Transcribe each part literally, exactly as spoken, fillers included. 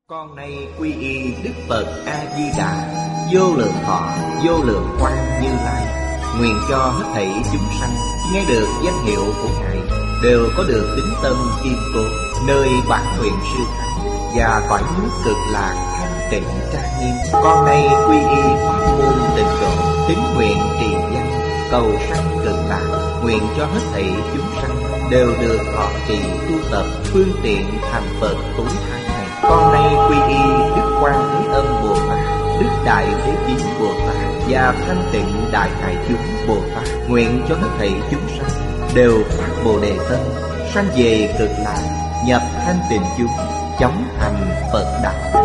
Con nay quy y Đức Phật A-di-đà, vô lượng thọ, vô lượng quang Như Lai. Nguyện cho hết thảy chúng sanh nghe được danh hiệu của Ngài đều có được tín tâm kiên cố, nơi bản nguyện siêu thắng và cõi nước cực lạc thanh tịnh trang nghiêm. Con nay quy y pháp môn tịnh độ, tín nguyện trì danh, cầu sanh cực lạc. Nguyện cho hết thảy chúng sanh đều được thọ trì tu tập phương tiện thành Phật tối thắng này. Con nay quy y Đức Quan Thế Âm Bồ Tát, Đức Đại Thế Chí Bồ Tát và Thanh Tịnh Đại Hải Chúng Bồ Tát. Nguyện cho hết thảy chúng sanh đều phát Bồ Đề tâm, sanh về cực lạc, nhập thanh tịnh chúng, chóng thành Phật đạo.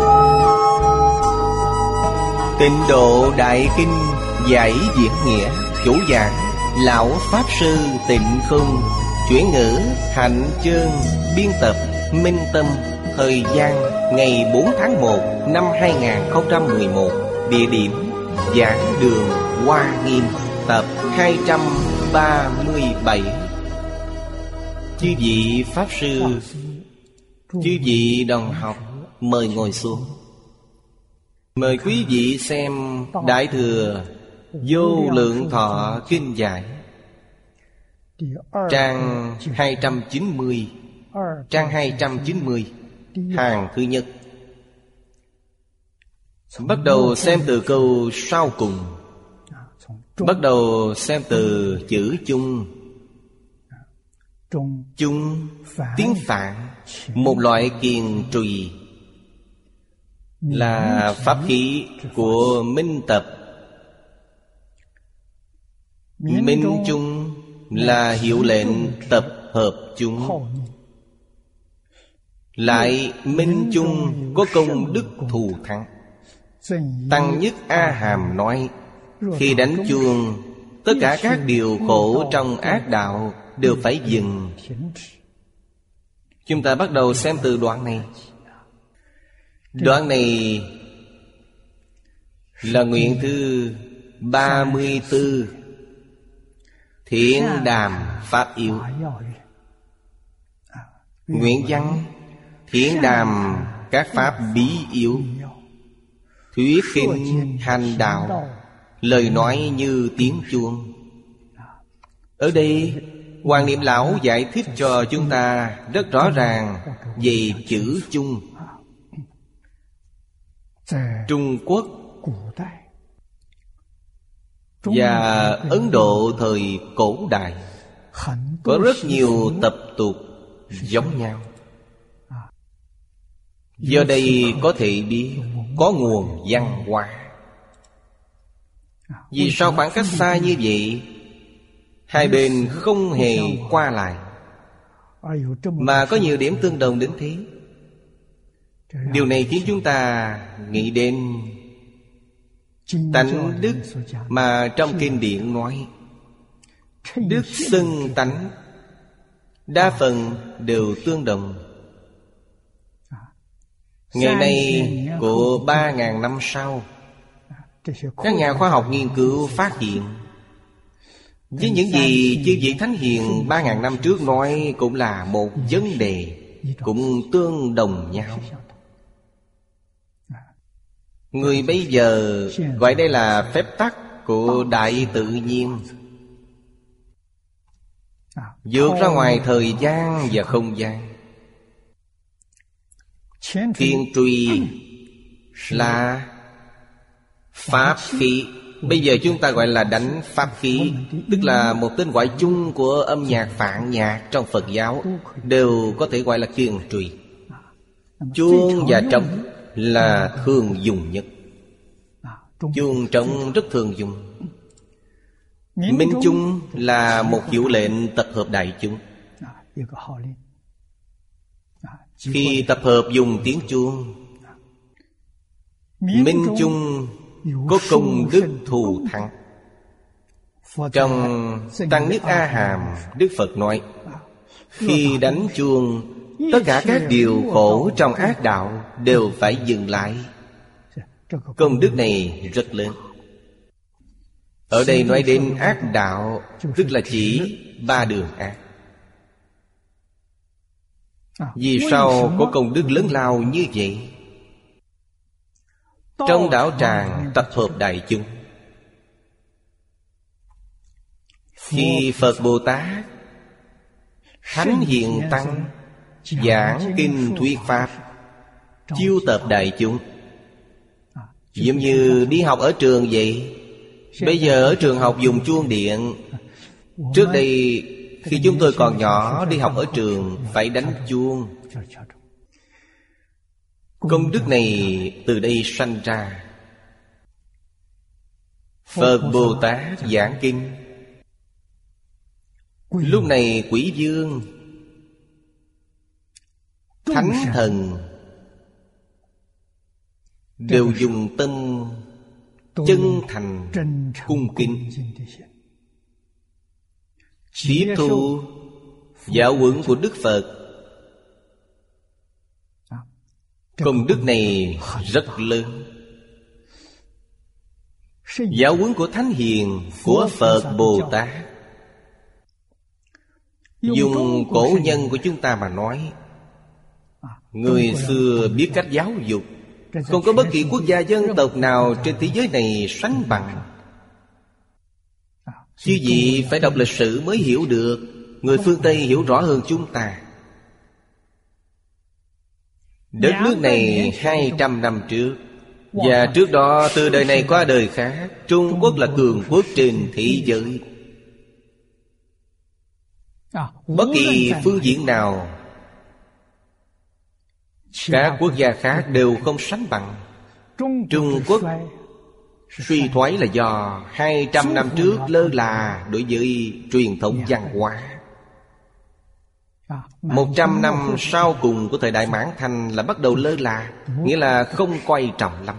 Tịnh Độ Đại Kinh giải diễn nghĩa. Chủ giảng Lão Pháp Sư Tịnh Không. Chuyển ngữ Hạnh Chương. Biên tập Minh Tâm. Thời gian ngày bốn tháng một năm hai nghìn không trăm mười một. Địa điểm Giảng Đường Hoa Nghiêm. Tập hai trăm ba mươi bảy. Chư vị Pháp Sư, chư vị đồng học, mời ngồi xuống. Mời quý vị xem Đại Thừa Vô Lượng Thọ Kinh Giải, trang hai trăm chín mươi. Trang hai trăm chín mươi, hàng thứ nhất. Bắt đầu xem từ câu sau cùng. Bắt đầu xem từ chữ chung. Chung tiếng Phạn, một loại kiền trùy, là pháp khí của minh tập. Minh chung là hiệu lệnh tập hợp chúng. Lại minh chung có công đức thù thắng. Tăng Nhất A Hàm nói, khi đánh chuông, tất cả các điều khổ trong ác đạo đều phải dừng. Chúng ta bắt đầu xem từ đoạn này. Đoạn này là nguyện thứ ba mươi tư, Thiện Đàm Pháp Yếu. Nguyện văn: Thiện đàm các pháp bí yếu, thuyết kinh hành đạo, lời nói như tiếng chuông. Ở đây Hoàng Niệm Lão giải thích cho chúng ta rất rõ ràng về chữ chung. Trung Quốc và Ấn Độ thời cổ đại có rất nhiều tập tục giống nhau. Do đây có thể biết có nguồn văn hóa. Vì sao khoảng cách xa như vậy, hai bên không hề qua lại, mà có nhiều điểm tương đồng đến thế? Điều này khiến chúng ta nghĩ đến tánh đức mà trong kinh điển nói. Đức xưng tánh đa phần đều tương đồng. Ngày nay của ba ngàn năm sau, các nhà khoa học nghiên cứu phát hiện với những gì chư vị Thánh Hiền ba ngàn năm trước nói cũng là một vấn đề, cũng tương đồng nhau. Người bây giờ gọi đây là phép tắc của đại tự nhiên, vượt ra ngoài thời gian và không gian. Kiền trùy là pháp khí. Bây giờ chúng ta gọi là đánh pháp khí, tức là một tên gọi chung của âm nhạc phạn nhạc trong Phật giáo, đều có thể gọi là kiền trùy. Chuông và trống là thường dùng nhất. Chuông trống rất thường dùng. Minh chung là một hiệu lệnh tập hợp đại chúng. Khi tập hợp dùng tiếng chuông, minh chung có công đức thù thắng. Trong Tăng Nhất A Hàm, Đức Phật nói, khi đánh chuông, tất cả các điều khổ trong ác đạo đều phải dừng lại. Công đức này rất lớn. Ở đây nói đến ác đạo, tức là chỉ ba đường ác. Vì sao có công đức lớn lao như vậy? trong đạo tràng tập hợp đại chúng. Khi Phật Bồ Tát, Thánh Hiền Tăng giảng kinh thuyết pháp, chiêu tập đại chúng, giống như đi học ở trường vậy. Bây giờ ở trường học dùng chuông điện. Trước đây khi chúng tôi còn nhỏ đi học ở trường phải đánh chuông. Công đức này từ đây sanh ra. Phật Bồ Tát giảng kinh, lúc này Quỷ vương, Thánh thần đều dùng tâm chân thành cung kính, tiếp thu giáo huấn của Đức Phật. Công đức này rất lớn. Giáo huấn của Thánh Hiền, của Phật Bồ Tát, dùng cổ nhân của chúng ta mà nói, người xưa biết cách giáo dục, không có bất kỳ quốc gia dân tộc nào trên thế giới này sánh bằng. Chứ gì phải đọc lịch sử mới hiểu được. Người phương Tây hiểu rõ hơn chúng ta. Đất nước này hai trăm năm trước, và trước đó từ đời này qua đời khác, Trung Quốc là cường quốc trên thế giới. Bất kỳ phương diện nào, các quốc gia khác đều không sánh bằng. Trung Quốc suy thoái là do hai trăm năm trước lơ là đối với truyền thống văn hóa. Một trăm năm sau cùng của thời đại Mãn Thanh là bắt đầu lơ là, nghĩa là không coi trọng lắm.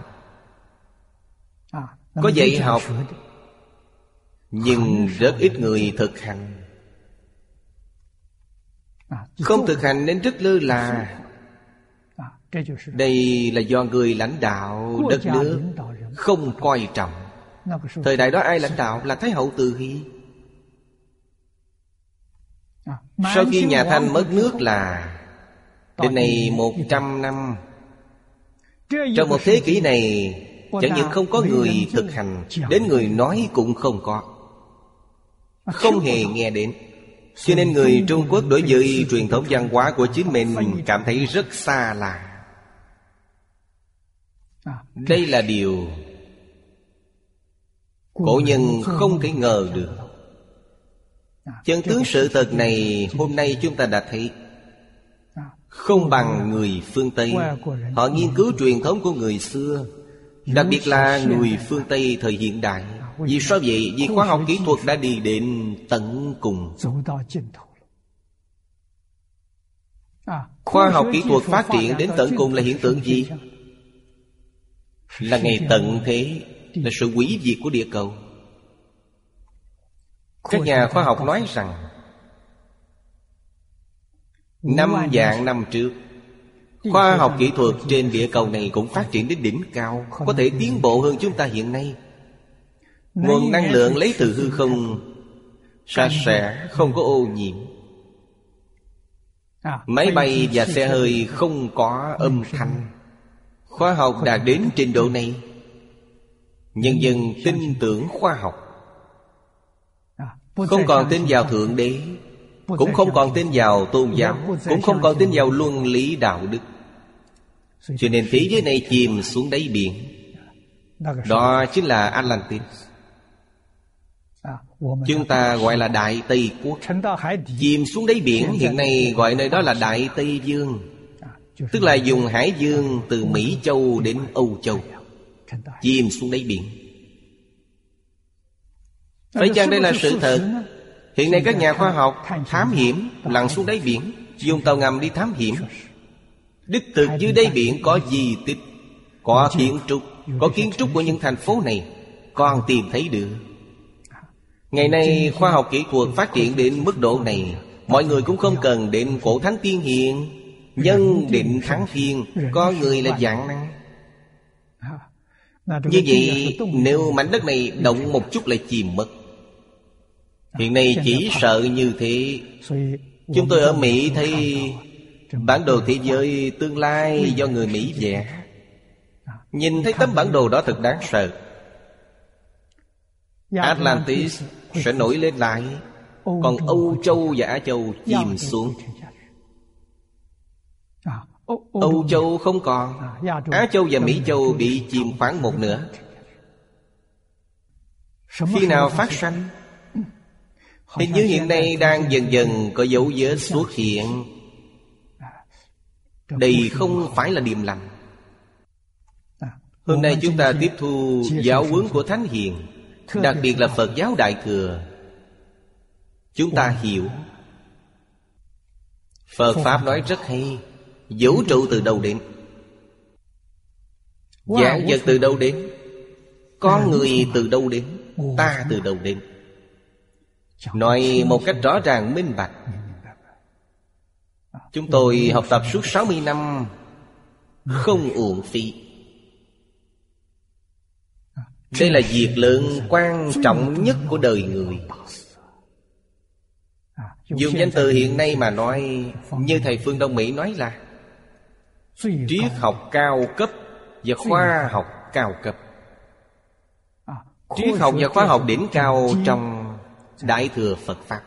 Có dạy học, nhưng rất ít người thực hành. Không thực hành nên rất lơ là. Đây là do người lãnh đạo đất nước không coi trọng. Thời đại đó ai lãnh đạo? Là Thái hậu Từ Hy. Sau khi nhà Thanh mất nước là đến nay một trăm năm. Trong một thế kỷ này, chẳng những không có người thực hành, đến người nói cũng không có, không hề nghe đến. Cho nên người Trung Quốc đối với truyền thống văn hóa của chính mình cảm thấy rất xa lạ. Đây là điều cổ nhân không thể ngờ được. Chân tướng sự thật này hôm nay chúng ta đã thấy. Không bằng người phương Tây. Họ nghiên cứu truyền thống của người xưa, đặc biệt là người phương Tây thời hiện đại. Vì sao vậy? Vì khoa học kỹ thuật đã đi đến tận cùng. Khoa học kỹ thuật phát triển đến tận cùng là hiện tượng gì? Là ngày tận thế, là sự hủy diệt của địa cầu. Các nhà khoa học nói rằng năm vạn năm trước, khoa học kỹ thuật trên địa cầu này cũng phát triển đến đỉnh cao, có thể tiến bộ hơn chúng ta hiện nay. Nguồn năng lượng lấy từ hư không, sạch sẽ, không có ô nhiễm. Máy bay và xe hơi không có âm thanh. Khoa học đạt đến trình độ này, nhân dân tin tưởng khoa học, không còn tin vào Thượng Đế, cũng không còn tin vào tôn giáo, cũng không còn tin vào luân lý đạo đức. Cho nên thế giới này chìm xuống đáy biển. Đó chính là Atlantis. Chúng ta gọi là Đại Tây Quốc. Chìm xuống đáy biển, hiện nay gọi nơi đó là Đại Tây Dương, tức là dùng hải dương từ Mỹ Châu đến Âu Châu, chìm xuống đáy biển. Phải chăng đây là sự thật? Hiện nay các nhà khoa học thám hiểm lặn xuống đáy biển, dùng tàu ngầm đi thám hiểm. Đích thực dưới đáy biển có di tích, có kiến trúc, có kiến trúc của những thành phố này, còn tìm thấy được. Ngày nay khoa học kỹ thuật phát triển đến mức độ này, mọi người cũng không cần đến cổ thánh tiên hiền, nhân định thắng thiên, có người là vạn năng. Như vậy nếu mảnh đất này động một chút lại chìm mất. Hiện nay chỉ sợ như thế. Chúng tôi ở Mỹ thấy bản đồ thế giới tương lai do người Mỹ vẽ. Nhìn thấy tấm bản đồ đó thật đáng sợ. Atlantis sẽ nổi lên lại, còn Âu Châu và Á Châu chìm xuống. Âu Châu không còn, Á Châu và Mỹ Châu bị chìm khoảng một nửa. Khi nào phát sanh? Hình như hiện nay đang dần dần có dấu vết xuất hiện. Đây không phải là điềm lành. Hôm nay chúng ta tiếp thu giáo huấn của Thánh Hiền, đặc biệt là Phật giáo Đại Thừa. Chúng ta hiểu Phật Pháp nói rất hay. Vũ trụ từ đâu đến? Vạn vật từ đâu đến? Con người từ đâu đến? Ta từ đâu đến? Nói một cách rõ ràng minh bạch. Chúng tôi học tập suốt sáu mươi năm không uổng phí. Đây là việc lớn quan trọng nhất của đời người. Dùng danh từ hiện nay mà nói, như thầy Phương Đông Mỹ nói là triết học cao cấp và khoa học cao cấp. Triết học và khoa học đỉnh cao trong Đại Thừa Phật Pháp.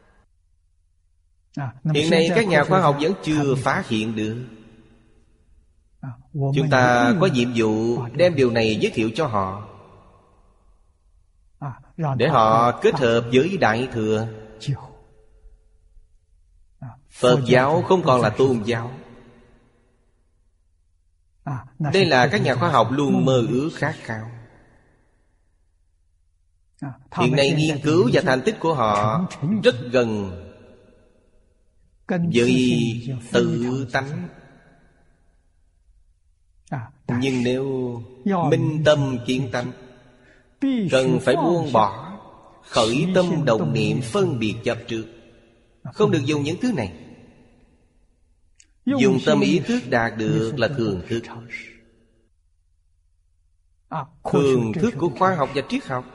Hiện nay các nhà khoa học vẫn chưa phát hiện được. Chúng ta có nhiệm vụ đem điều này giới thiệu cho họ, để họ kết hợp với Đại Thừa. Phật giáo không còn là tôn giáo. Đây là các nhà khoa học luôn mơ ước khát khao. Hiện nay nghiên cứu và thành tích của họ rất gần với tự tánh. Nhưng nếu minh tâm kiến tánh, cần phải buông bỏ khởi tâm động niệm phân biệt chấp trước. Không được dùng những thứ này. Dùng tâm ý thức đạt được là thường thức. Thường thức của khoa học và triết học.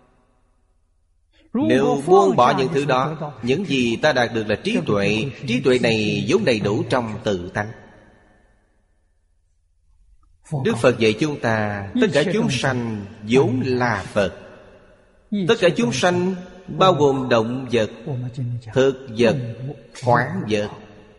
Nếu buông bỏ những thứ đó, những gì ta đạt được là trí tuệ. Trí tuệ này vốn đầy đủ trong tự tánh. Đức Phật dạy chúng ta, tất cả chúng sanh vốn là Phật. Tất cả chúng sanh bao gồm động vật, thực vật, khoáng vật.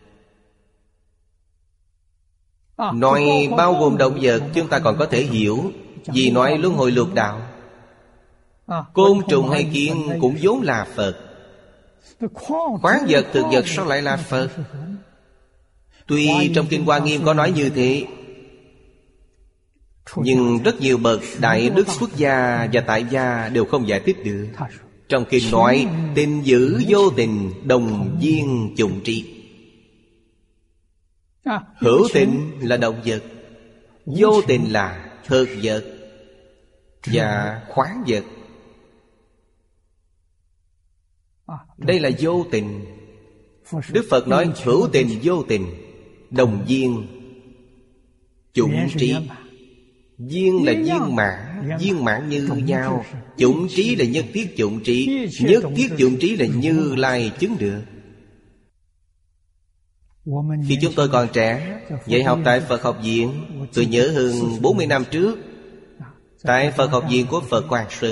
Nói bao gồm động vật, chúng ta còn có thể hiểu, vì nói luân hồi lục đạo. Côn trùng hay kiến cũng vốn là Phật. Khoáng vật, thực vật sao lại là Phật? Tuy trong Kinh Hoa Nghiêm có nói như thế, nhưng rất nhiều bậc đại đức xuất gia và tại gia đều không giải thích được. Trong Kinh nói, tình dữ vô tình, đồng viên chủng trí. Hữu tình là động vật, vô tình là thực vật và khoáng vật. Đây là vô tình. Đức Phật nói hữu tình vô tình, đồng viên chủng trí. Viên là viên mãn, viên mãn như nhau. Chủng trí là nhất thiết chủng trí. Nhất thiết chủng trí là Như Lai chứng được. Khi chúng tôi còn trẻ, dạy học tại Phật học viện, tôi nhớ hơn bốn mươi năm trước, tại Phật học viện của Phật Quang Sơn,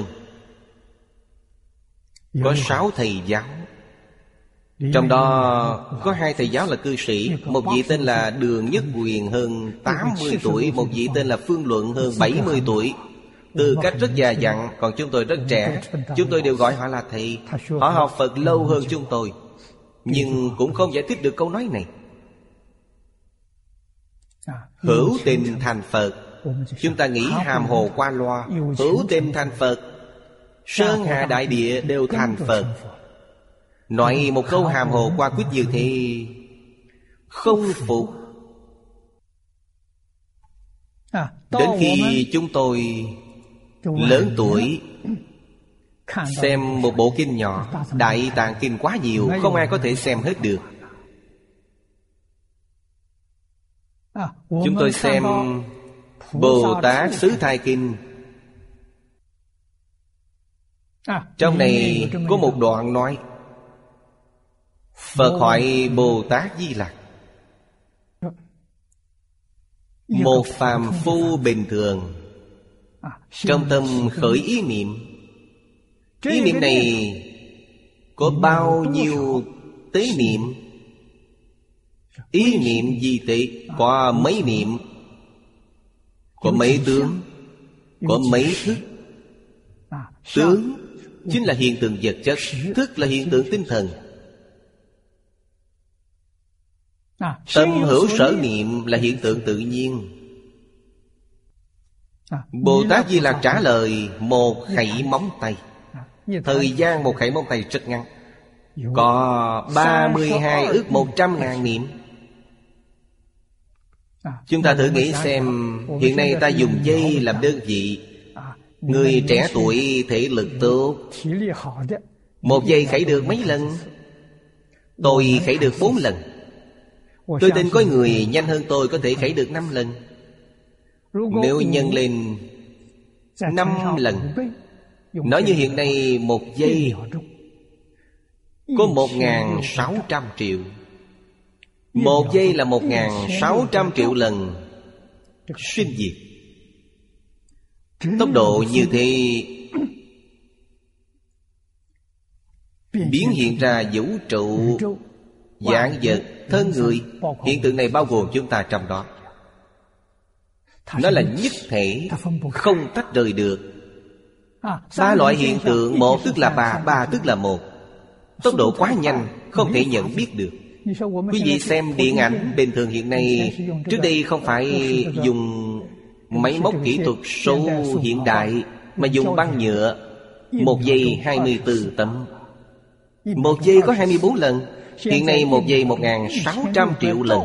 có sáu thầy giáo. Trong đó có hai thầy giáo là cư sĩ. Một vị tên là Đường Nhất Quyền hơn tám mươi tuổi, một vị tên là Phương Luận hơn bảy mươi tuổi. Tư cách rất già dặn, còn chúng tôi rất trẻ. Chúng tôi đều gọi họ là thầy. Họ học Phật lâu hơn chúng tôi, nhưng cũng không giải thích được câu nói này. Hữu tình thành Phật, chúng ta nghĩ hàm hồ qua loa. Hữu tình thành Phật, sơn hà đại địa đều thành Phật. Nói một câu hàm hồ qua quyết như thế không phục. Đến khi chúng tôi lớn tuổi, xem một bộ kinh nhỏ, Đại Tạng Kinh quá nhiều, không ai có thể xem hết được. Chúng tôi xem Bồ Tát Xứ Thai Kinh. Trong này có một đoạn nói: Phật hỏi Bồ Tát Di Lặc, Một phàm phu bình thường trong tâm khởi ý niệm, ý niệm này có bao nhiêu tế niệm? Ý niệm gì tế? Có mấy niệm? Có mấy tướng? Có mấy thức? Tướng chính là hiện tượng vật chất, thức là hiện tượng tinh thần. Tâm hữu sở niệm là hiện tượng tự nhiên. Bồ Tát Di Lặc trả lời một khẩy móng tay. Thời gian một khẩy móng tay rất ngắn, có ba mươi hai ước một trăm ngàn niệm. Chúng ta thử nghĩ xem, hiện nay ta dùng giây làm đơn vị. Người trẻ tuổi thể lực tốt, một giây khẩy được mấy lần? Tôi khẩy được bốn lần. Tôi tin có người nhanh hơn tôi có thể khẩy được năm lần. Nếu nhân lên năm lần, nói như hiện nay một giây có một ngàn sáu trăm triệu. Một giây là một ngàn sáu trăm triệu lần sinh diệt. Tốc độ như thế biến hiện ra vũ trụ, vạn vật, thân người. Hiện tượng này bao gồm chúng ta trong đó. Nó là nhất thể, không tách rời được. Ba loại hiện tượng, một tức là ba, ba tức là một. Tốc độ quá nhanh, không thể nhận biết được. Quý vị xem điện ảnh bình thường hiện nay, trước đây không phải dùng máy móc kỹ thuật số hiện đại, mà dùng băng nhựa. Một giây hai mươi tư tấm, một giây có hai mươi bốn lần. Hiện nay một giây một ngàn sáu trăm triệu lần.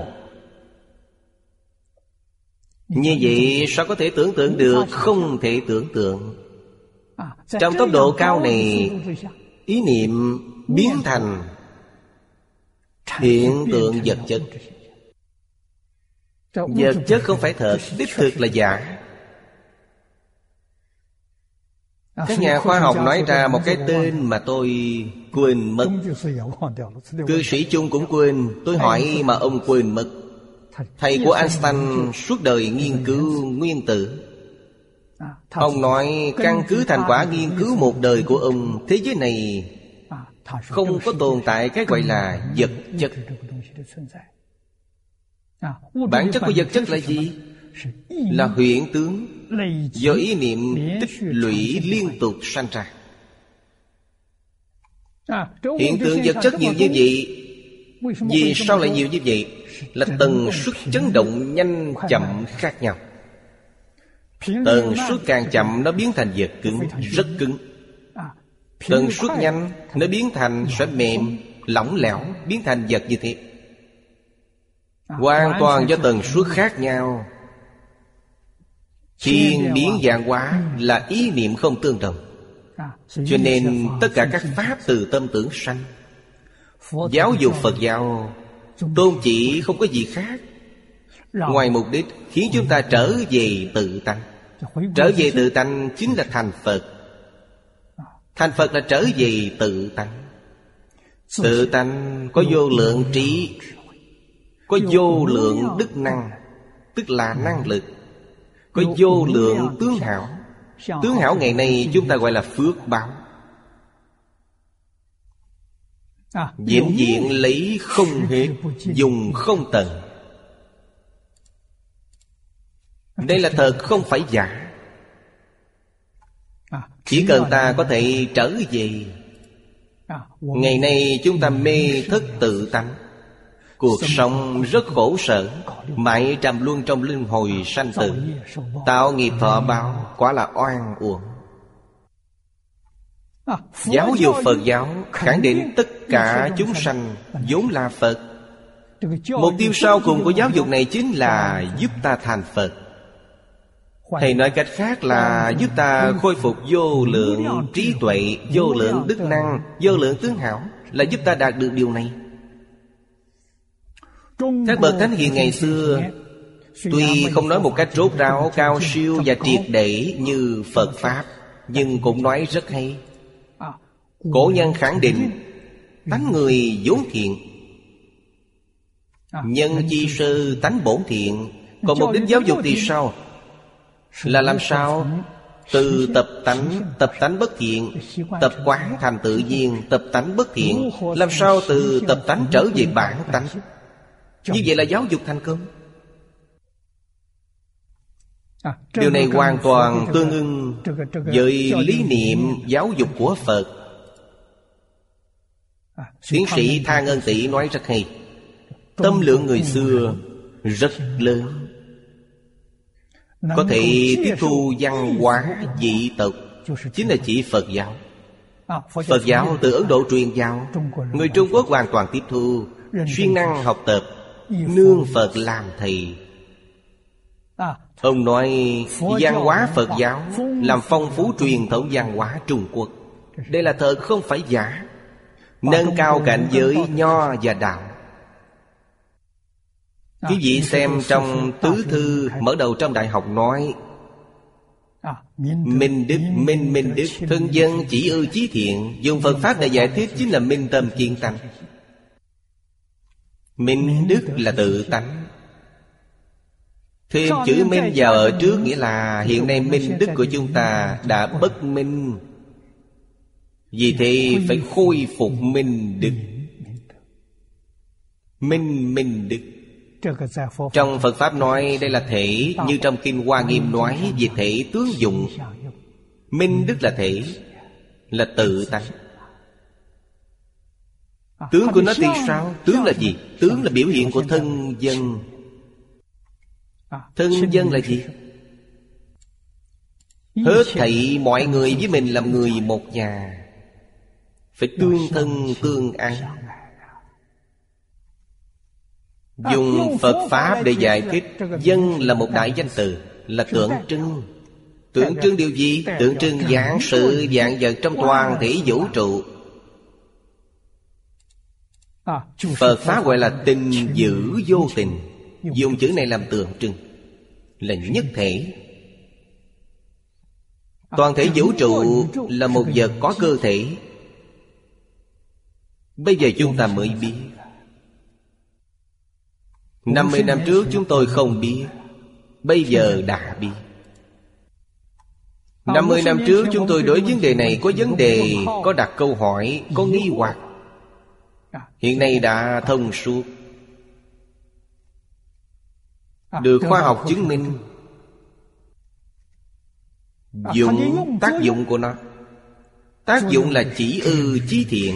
Như vậy sao có thể tưởng tượng được? Không thể tưởng tượng. Trong tốc độ cao này, ý niệm biến thành hiện tượng vật chất. Vật chất không phải thật, đích thực là giả. Các nhà khoa học nói ra một cái tên mà tôi quên mất. Cư sĩ Chung cũng quên. Tôi hỏi mà ông quên mất. Thầy của Einstein suốt đời nghiên cứu nguyên tử. Ông nói căn cứ thành quả nghiên cứu một đời của ông, thế giới này không có tồn tại cái gọi là vật chất. Bản chất của vật chất là gì? Là hiện tướng do ý niệm tích lũy liên tục sanh ra. Hiện tượng vật chất nhiều như vậy. Vì sao lại nhiều như vậy? Là tần suất chấn động nhanh chậm khác nhau. Tần suất càng chậm nó biến thành vật cứng, rất cứng. Tần suất nhanh nó biến thành sẽ mềm, lỏng lẻo, biến thành vật như thế. Hoàn toàn do tần suất khác nhau. Thiên biến vạn hóa là ý niệm không tương đồng. Cho nên tất cả các pháp từ tâm tưởng sanh. Giáo dục Phật giáo tôn chỉ không có gì khác, ngoài mục đích khiến chúng ta trở về tự tánh. Trở về tự tánh chính là thành Phật. Thành Phật là trở về tự tánh. Tự tánh có vô lượng trí, có vô lượng đức năng, tức là năng lực. Có vô lượng tướng hảo. Tướng hảo ngày nay chúng ta gọi là phước báo. Vĩnh viễn lấy không hết, dùng không tận. Đây là thật, không phải giả. Chỉ cần ta có thể trở về. Ngày nay chúng ta mê thất tự tánh. Cuộc sống rất khổ sở, mãi trầm luân trong luân hồi sanh tử, tạo nghiệp thọ báo, quả là oan uổng. Giáo dục Phật giáo khẳng định tất cả chúng sanh vốn là Phật. Mục tiêu sau cùng của giáo dục này chính là giúp ta thành Phật. Thầy nói cách khác là giúp ta khôi phục vô lượng trí tuệ, vô lượng đức năng, vô lượng tướng hảo, là giúp ta đạt được điều này. Các bậc thánh hiền ngày xưa tuy không nói một cách rốt ráo, cao siêu và triệt để như Phật Pháp, nhưng cũng nói rất hay. Cổ nhân khẳng định tánh người vốn thiện, nhân chi sư tánh bổn thiện, Còn mục đích giáo dục thì sao? Là làm sao từ tập tánh, tập tánh bất thiện, tập quán thành tự nhiên, tập tánh bất thiện. Làm sao từ tập tánh trở về bản tánh? Như vậy là giáo dục thành công. Điều này hoàn toàn tương ưng với lý niệm giáo dục của Phật. Tiến sĩ Tha Ngân Tỷ nói rất hay. Tâm lượng người xưa rất lớn, có thể tiếp thu văn hóa dị tộc, chính là chỉ Phật giáo. Phật giáo từ Ấn Độ truyền vào, người Trung Quốc hoàn toàn tiếp thu, siêng năng học tập, nương Phật làm thầy. Ông nói văn hóa Phật giáo làm phong phú truyền thống văn hóa Trung Quốc. Đây là thật không phải giả. Nâng cao cảnh giới nho và đạo. Quý vị xem trong tứ thư mở đầu trong đại học nói: minh đức, minh minh đức, thân dân chỉ ư chí thiện. Dùng Phật Pháp để giải thích chính là minh tâm kiến tánh. Minh đức là tự tánh. Thêm chữ minh vào ở trước nghĩa là hiện nay minh đức của chúng ta đã bất minh. Vì thế phải khôi phục minh đức. Minh minh đức. Trong Phật Pháp nói đây là thể, như trong Kinh Hoa Nghiêm nói về thể tướng dụng. Minh đức là thể, là tự tánh. Tướng của nó thì sao? Tướng là gì? Tướng là biểu hiện của thân dân. Thân dân là gì? Hết thảy mọi người với mình làm người một nhà, phải tương thân tương ái. Dùng Phật Pháp để giải thích. Dân là một đại danh từ, là tượng trưng. Tượng trưng điều gì? Tượng trưng vạn sự vạn vật trong toàn thể vũ trụ. Phật Pháp gọi là tình giữ vô tình. Dùng chữ này làm tượng trưng, là nhất thể. Toàn thể vũ trụ là một vật có cơ thể. Bây giờ chúng ta mới biết. Năm mươi năm trước chúng tôi không biết, bây giờ đã biết. Năm mươi năm trước chúng tôi đối vấn đề này có vấn đề, có đặt câu hỏi, có nghi hoặc. Hiện nay đã thông suốt, được khoa học chứng minh. Dụng tác dụng của nó. Tác dụng là chỉ ư chí thiện.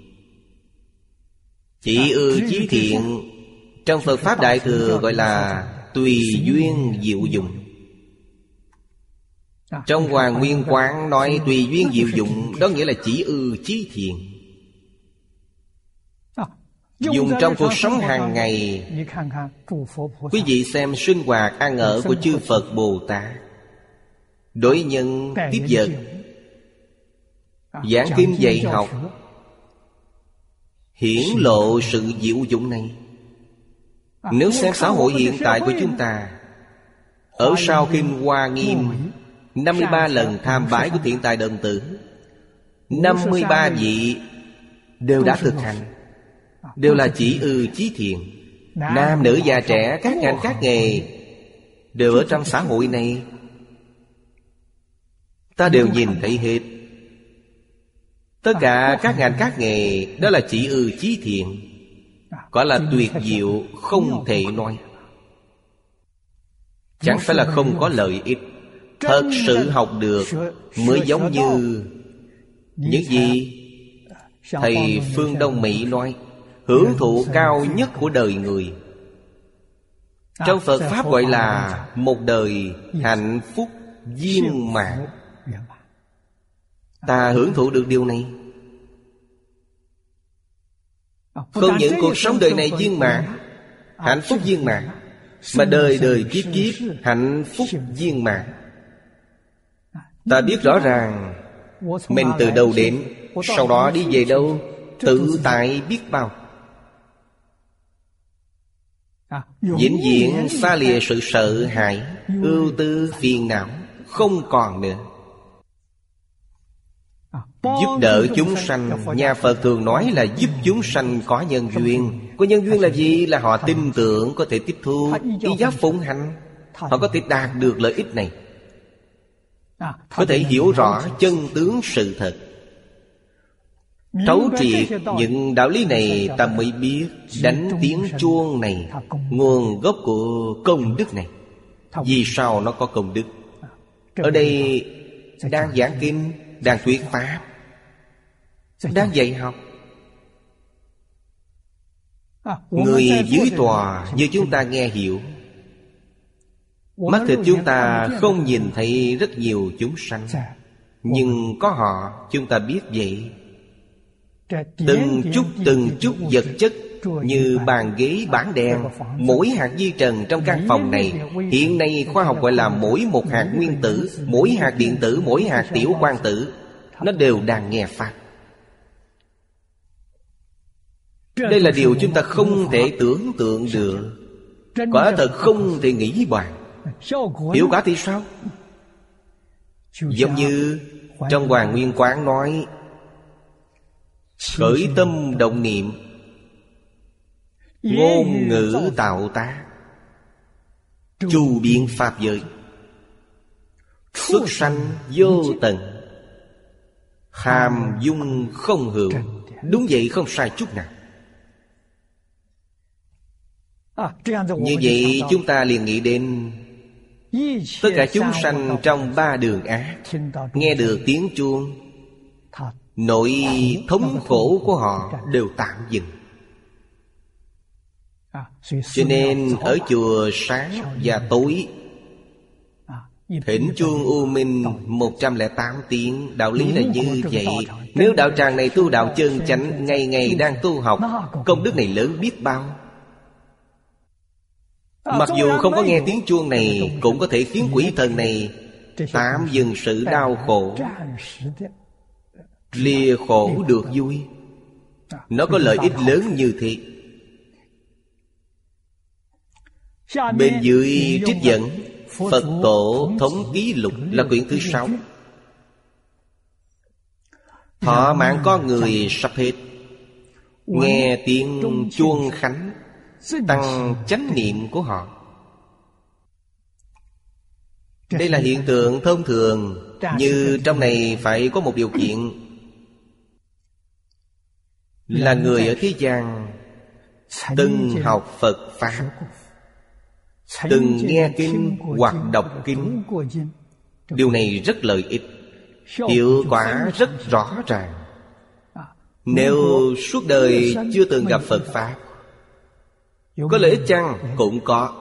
Chỉ ư chí thiện trong Phật Pháp Đại Thừa gọi là tùy duyên diệu dụng. Trong Hoàng Nguyên Quán nói tùy duyên diệu dụng, đó nghĩa là chỉ ư chí thiện. Dùng trong cuộc sống hàng ngày. Quý vị xem sinh hoạt ăn ở của chư Phật Bồ Tát, đối nhân tiếp vật, giảng kinh dạy học, hiển lộ sự diệu dụng này. Nếu xem xã hội hiện tại của chúng ta, ở sau Kinh Hoa Nghiêm, năm mươi ba lần tham bái của thiện tài đồng tử, năm mươi ba vị đều đã thực hành, đều là chỉ ư chí thiện. Nam nữ già trẻ, các ngành các nghề đều ở trong xã hội này, ta đều nhìn thấy hết. Tất cả các ngành các nghề đó là chỉ ư chí thiện, gọi là tuyệt diệu không thể nói. Chẳng phải là không có lợi ích. Thật sự học được mới giống như những gì thầy Phương Đông Mỹ nói, hưởng thụ cao nhất của đời người. Trong Phật Pháp gọi là một đời hạnh phúc viên mãn. Ta hưởng thụ được điều này. Không những cuộc sống đời này viên mãn, hạnh phúc viên mãn, mà đời đời kiếp kiếp hạnh phúc viên mãn. Ta biết rõ ràng mình từ đâu đến, sau đó đi về đâu, tự tại biết bao. Vĩnh viễn xa lìa sự sợ hãi, ưu tư phiền não, không còn nữa. Giúp đỡ chúng sanh, nhà Phật thường nói là giúp chúng sanh có nhân duyên. Có nhân duyên là gì? Là họ tin tưởng, có thể tiếp thu, y giáo phụng hành. Họ có thể đạt được lợi ích này, có thể hiểu rõ chân tướng sự thật. Thấu triệt những đạo lý này, ta mới biết đánh tiếng chuông này nguồn gốc của công đức này. Vì sao nó có công đức? Ở đây đang giảng kinh, đang thuyết pháp, đang dạy học. Người dưới tòa như chúng ta nghe hiểu. Mắt thịt chúng ta không nhìn thấy rất nhiều chúng sanh, nhưng có họ chúng ta biết vậy. Từng chút từng chút vật chất như bàn ghế, bảng đèn, mỗi hạt vi trần trong căn phòng này, hiện nay khoa học gọi là mỗi một hạt nguyên tử, mỗi hạt điện tử, mỗi hạt tiểu quang tử, nó đều đang nghe pháp. Đây là điều chúng ta không thể tưởng tượng được, quả thật không thể nghĩ bàn. Hiệu quả thì sao? Giống như trong Hoàng Nguyên Quán nói, khởi tâm động niệm, ngôn ngữ tạo tác, chu biện pháp giới, xuất sanh vô tận, hàm dung không hữu. Đúng vậy, không sai chút nào. Như vậy chúng ta liền nghĩ đến tất cả chúng sanh trong ba đường ác, nghe được tiếng chuông, nỗi thống khổ của họ đều tạm dừng. Cho nên ở chùa sáng và tối thỉnh chuông u minh một trăm lẻ tám tiếng. Đạo lý là như vậy. Nếu đạo tràng này tu đạo chân chánh, ngày ngày đang tu học, công đức này lớn biết bao. Mặc dù không có nghe tiếng chuông này, cũng có thể khiến quỷ thần này tạm dừng sự đau khổ, lìa khổ được vui. Nó có lợi ích lớn như thế. Bên dưới trích dẫn Phật Tổ Thống Ký Lục là quyển thứ sáu. Thọ mạng con người sắp hết, nghe tiếng chuông khánh tăng chánh niệm của họ. Đây là hiện tượng thông thường. Như trong này phải có một điều kiện, là người ở thế gian từng học Phật Pháp, từng nghe kinh hoặc đọc kinh. Điều này rất lợi ích, hiệu quả rất rõ ràng. Nếu suốt đời chưa từng gặp Phật Pháp, có lợi ích chăng? Cũng có.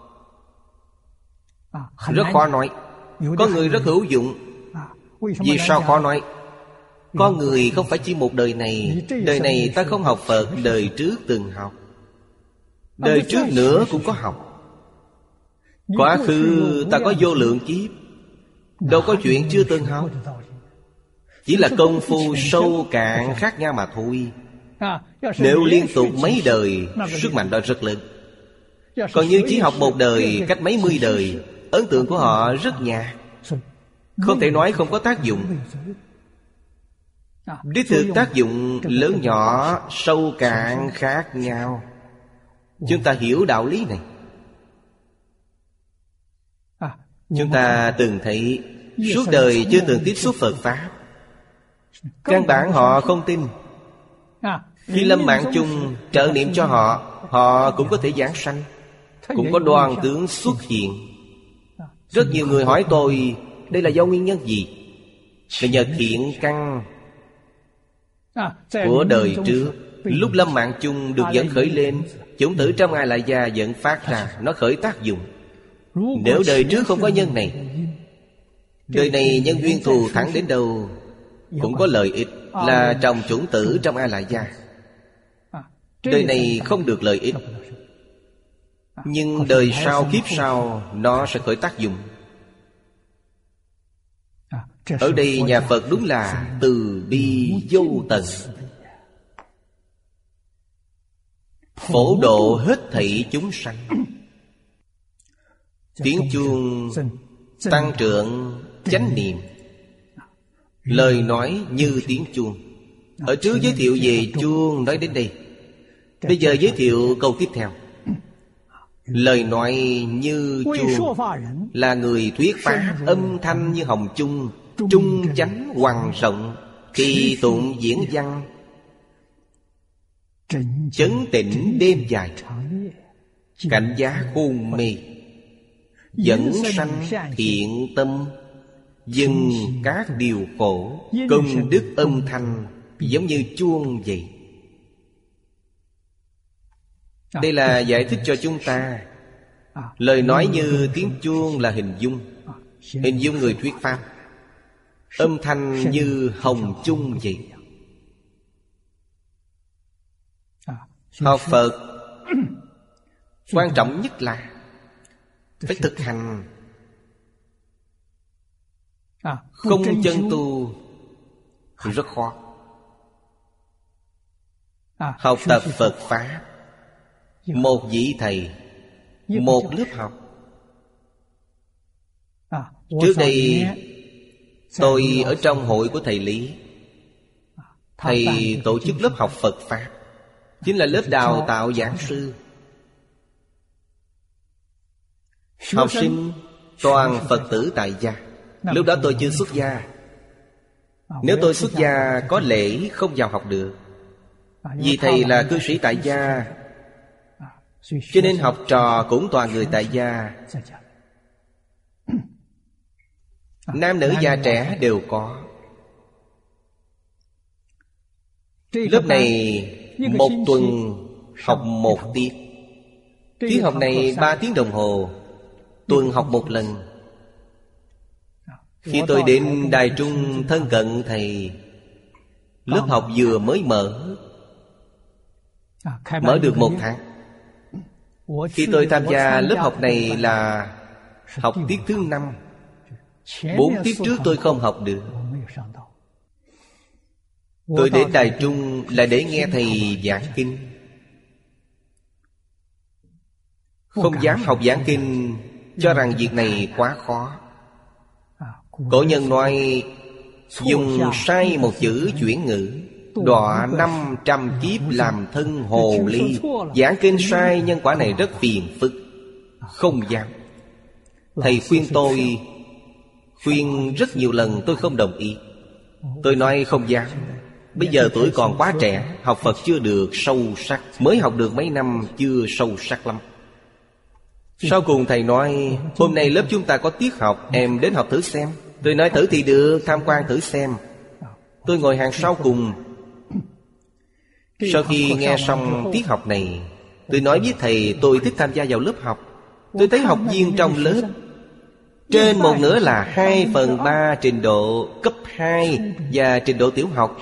Rất khó nói. Có người rất hữu dụng. Vì sao khó nói? Có người không phải chỉ một đời này. Đời này ta không học Phật, đời trước từng học, đời trước nữa cũng có học. Quá khứ ta có vô lượng kiếp, đâu có chuyện chưa từng học. Chỉ là công phu sâu cạn khác nhau mà thôi. Nếu liên tục mấy đời, sức mạnh đó rất lớn. Còn như chỉ học một đời, cách mấy mươi đời, ấn tượng của họ rất nhạt, không thể nói không có tác dụng. Đích thực tác dụng lớn nhỏ, sâu cạn khác nhau. Chúng ta hiểu đạo lý này. Chúng ta từng thấy suốt đời chưa từng tiếp xúc Phật Pháp, căn bản họ không tin. Khi lâm mạng chung trợ niệm cho họ, họ cũng có thể giảng sanh, cũng có đoan tướng xuất hiện. Rất nhiều người hỏi tôi, đây là do nguyên nhân gì? Là nhờ thiện căn của đời trước. Lúc lâm mạng chung được dẫn khởi lên, chủng tử trong Ai Lại Gia dẫn phát ra, nó khởi tác dụng. Nếu đời trước không có nhân này, đời này nhân duyên thù thắng đến đâu cũng có lợi ích, là trồng chủng tử trong Ai Lại Gia. Đời này không được lợi ích, nhưng đời sau kiếp sau nó sẽ khởi tác dụng. Ở đây nhà Phật đúng là từ bi vô tận, phổ độ hết thảy chúng sanh. Tiếng chuông tăng trưởng chánh niệm, Lời nói như tiếng chuông. Ở trước giới thiệu về chuông nói đến đây. Bây giờ giới thiệu câu tiếp theo. Lời nói như chuông là người thuyết pháp âm thanh như hồng chung, trung chánh hoằng rộng, kỳ tụng diễn văn, chấn tĩnh đêm dài, cảnh giác khôn mê, dẫn sanh thiện tâm, dừng các điều khổ. Công đức âm thanh giống như chuông vậy. Đây là giải thích cho chúng ta. Lời nói như tiếng chuông là hình dung. Hình dung người thuyết pháp. Âm thanh như hồng chung vậy. Học Phật quan trọng nhất là phải thực hành. Không chân tu rất khó. Học tập Phật Pháp, một vị thầy, một lớp học. Trước đây tôi ở trong hội của thầy Lý. Thầy tổ chức lớp học Phật Pháp, chính là lớp đào tạo giảng sư. Học sinh toàn Phật tử tại gia. Lúc đó tôi chưa xuất gia. Nếu tôi xuất gia có lẽ không vào học được. Vì thầy là cư sĩ tại gia, cho nên học trò cũng toàn người tại gia. Nam nữ già trẻ đều có. Lớp này một tuần học một tiết. Tiết học này ba tiếng đồng hồ, tuần học một lần. Khi tôi đến Đài Trung thân cận thầy, lớp học vừa mới mở, mở được một tháng. Khi tôi tham gia lớp học này là học tiết thứ năm. Bốn tiết trước tôi không học được. Tôi đến Đài Trung là để nghe thầy giảng kinh. Không dám học giảng kinh, cho rằng việc này quá khó. Cổ nhân nói dùng sai một chữ chuyển ngữ, đọa năm trăm kiếp làm thân hồ ly. Giảng kinh sai, nhân quả này rất phiền phức. Không dám. Thầy khuyên tôi, khuyên rất nhiều lần tôi không đồng ý. Tôi nói không dám. Bây giờ tuổi còn quá trẻ, học Phật chưa được sâu sắc, mới học được mấy năm chưa sâu sắc lắm. Sau cùng thầy nói, hôm nay lớp chúng ta có tiết học, em đến học thử xem. Tôi nói thử thì được, tham quan thử xem. Tôi ngồi hàng sau cùng. Sau khi nghe xong tiết học này, tôi nói với thầy tôi thích tham gia vào lớp học. Tôi thấy học viên trong lớp trên một nửa là hai phần ba trình độ cấp hai và trình độ tiểu học.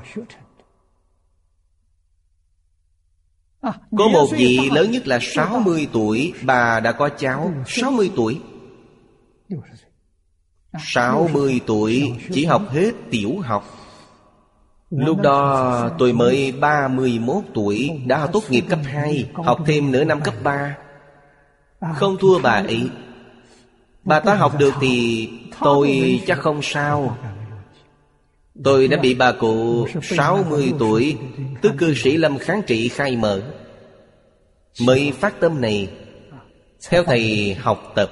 Có một vị lớn nhất là sáu mươi tuổi, bà đã có cháu sáu mươi tuổi. sáu mươi tuổi chỉ học hết tiểu học. Lúc đó tôi mới ba mươi mốt tuổi, đã tốt nghiệp cấp hai, học thêm nửa năm cấp ba. Không thua bà ấy. Bà ta học được thì tôi chắc không sao. Tôi đã bị bà cụ sáu mươi tuổi, tức cư sĩ Lâm Kháng Trị khai mở, mới phát tâm này, theo thầy học tập.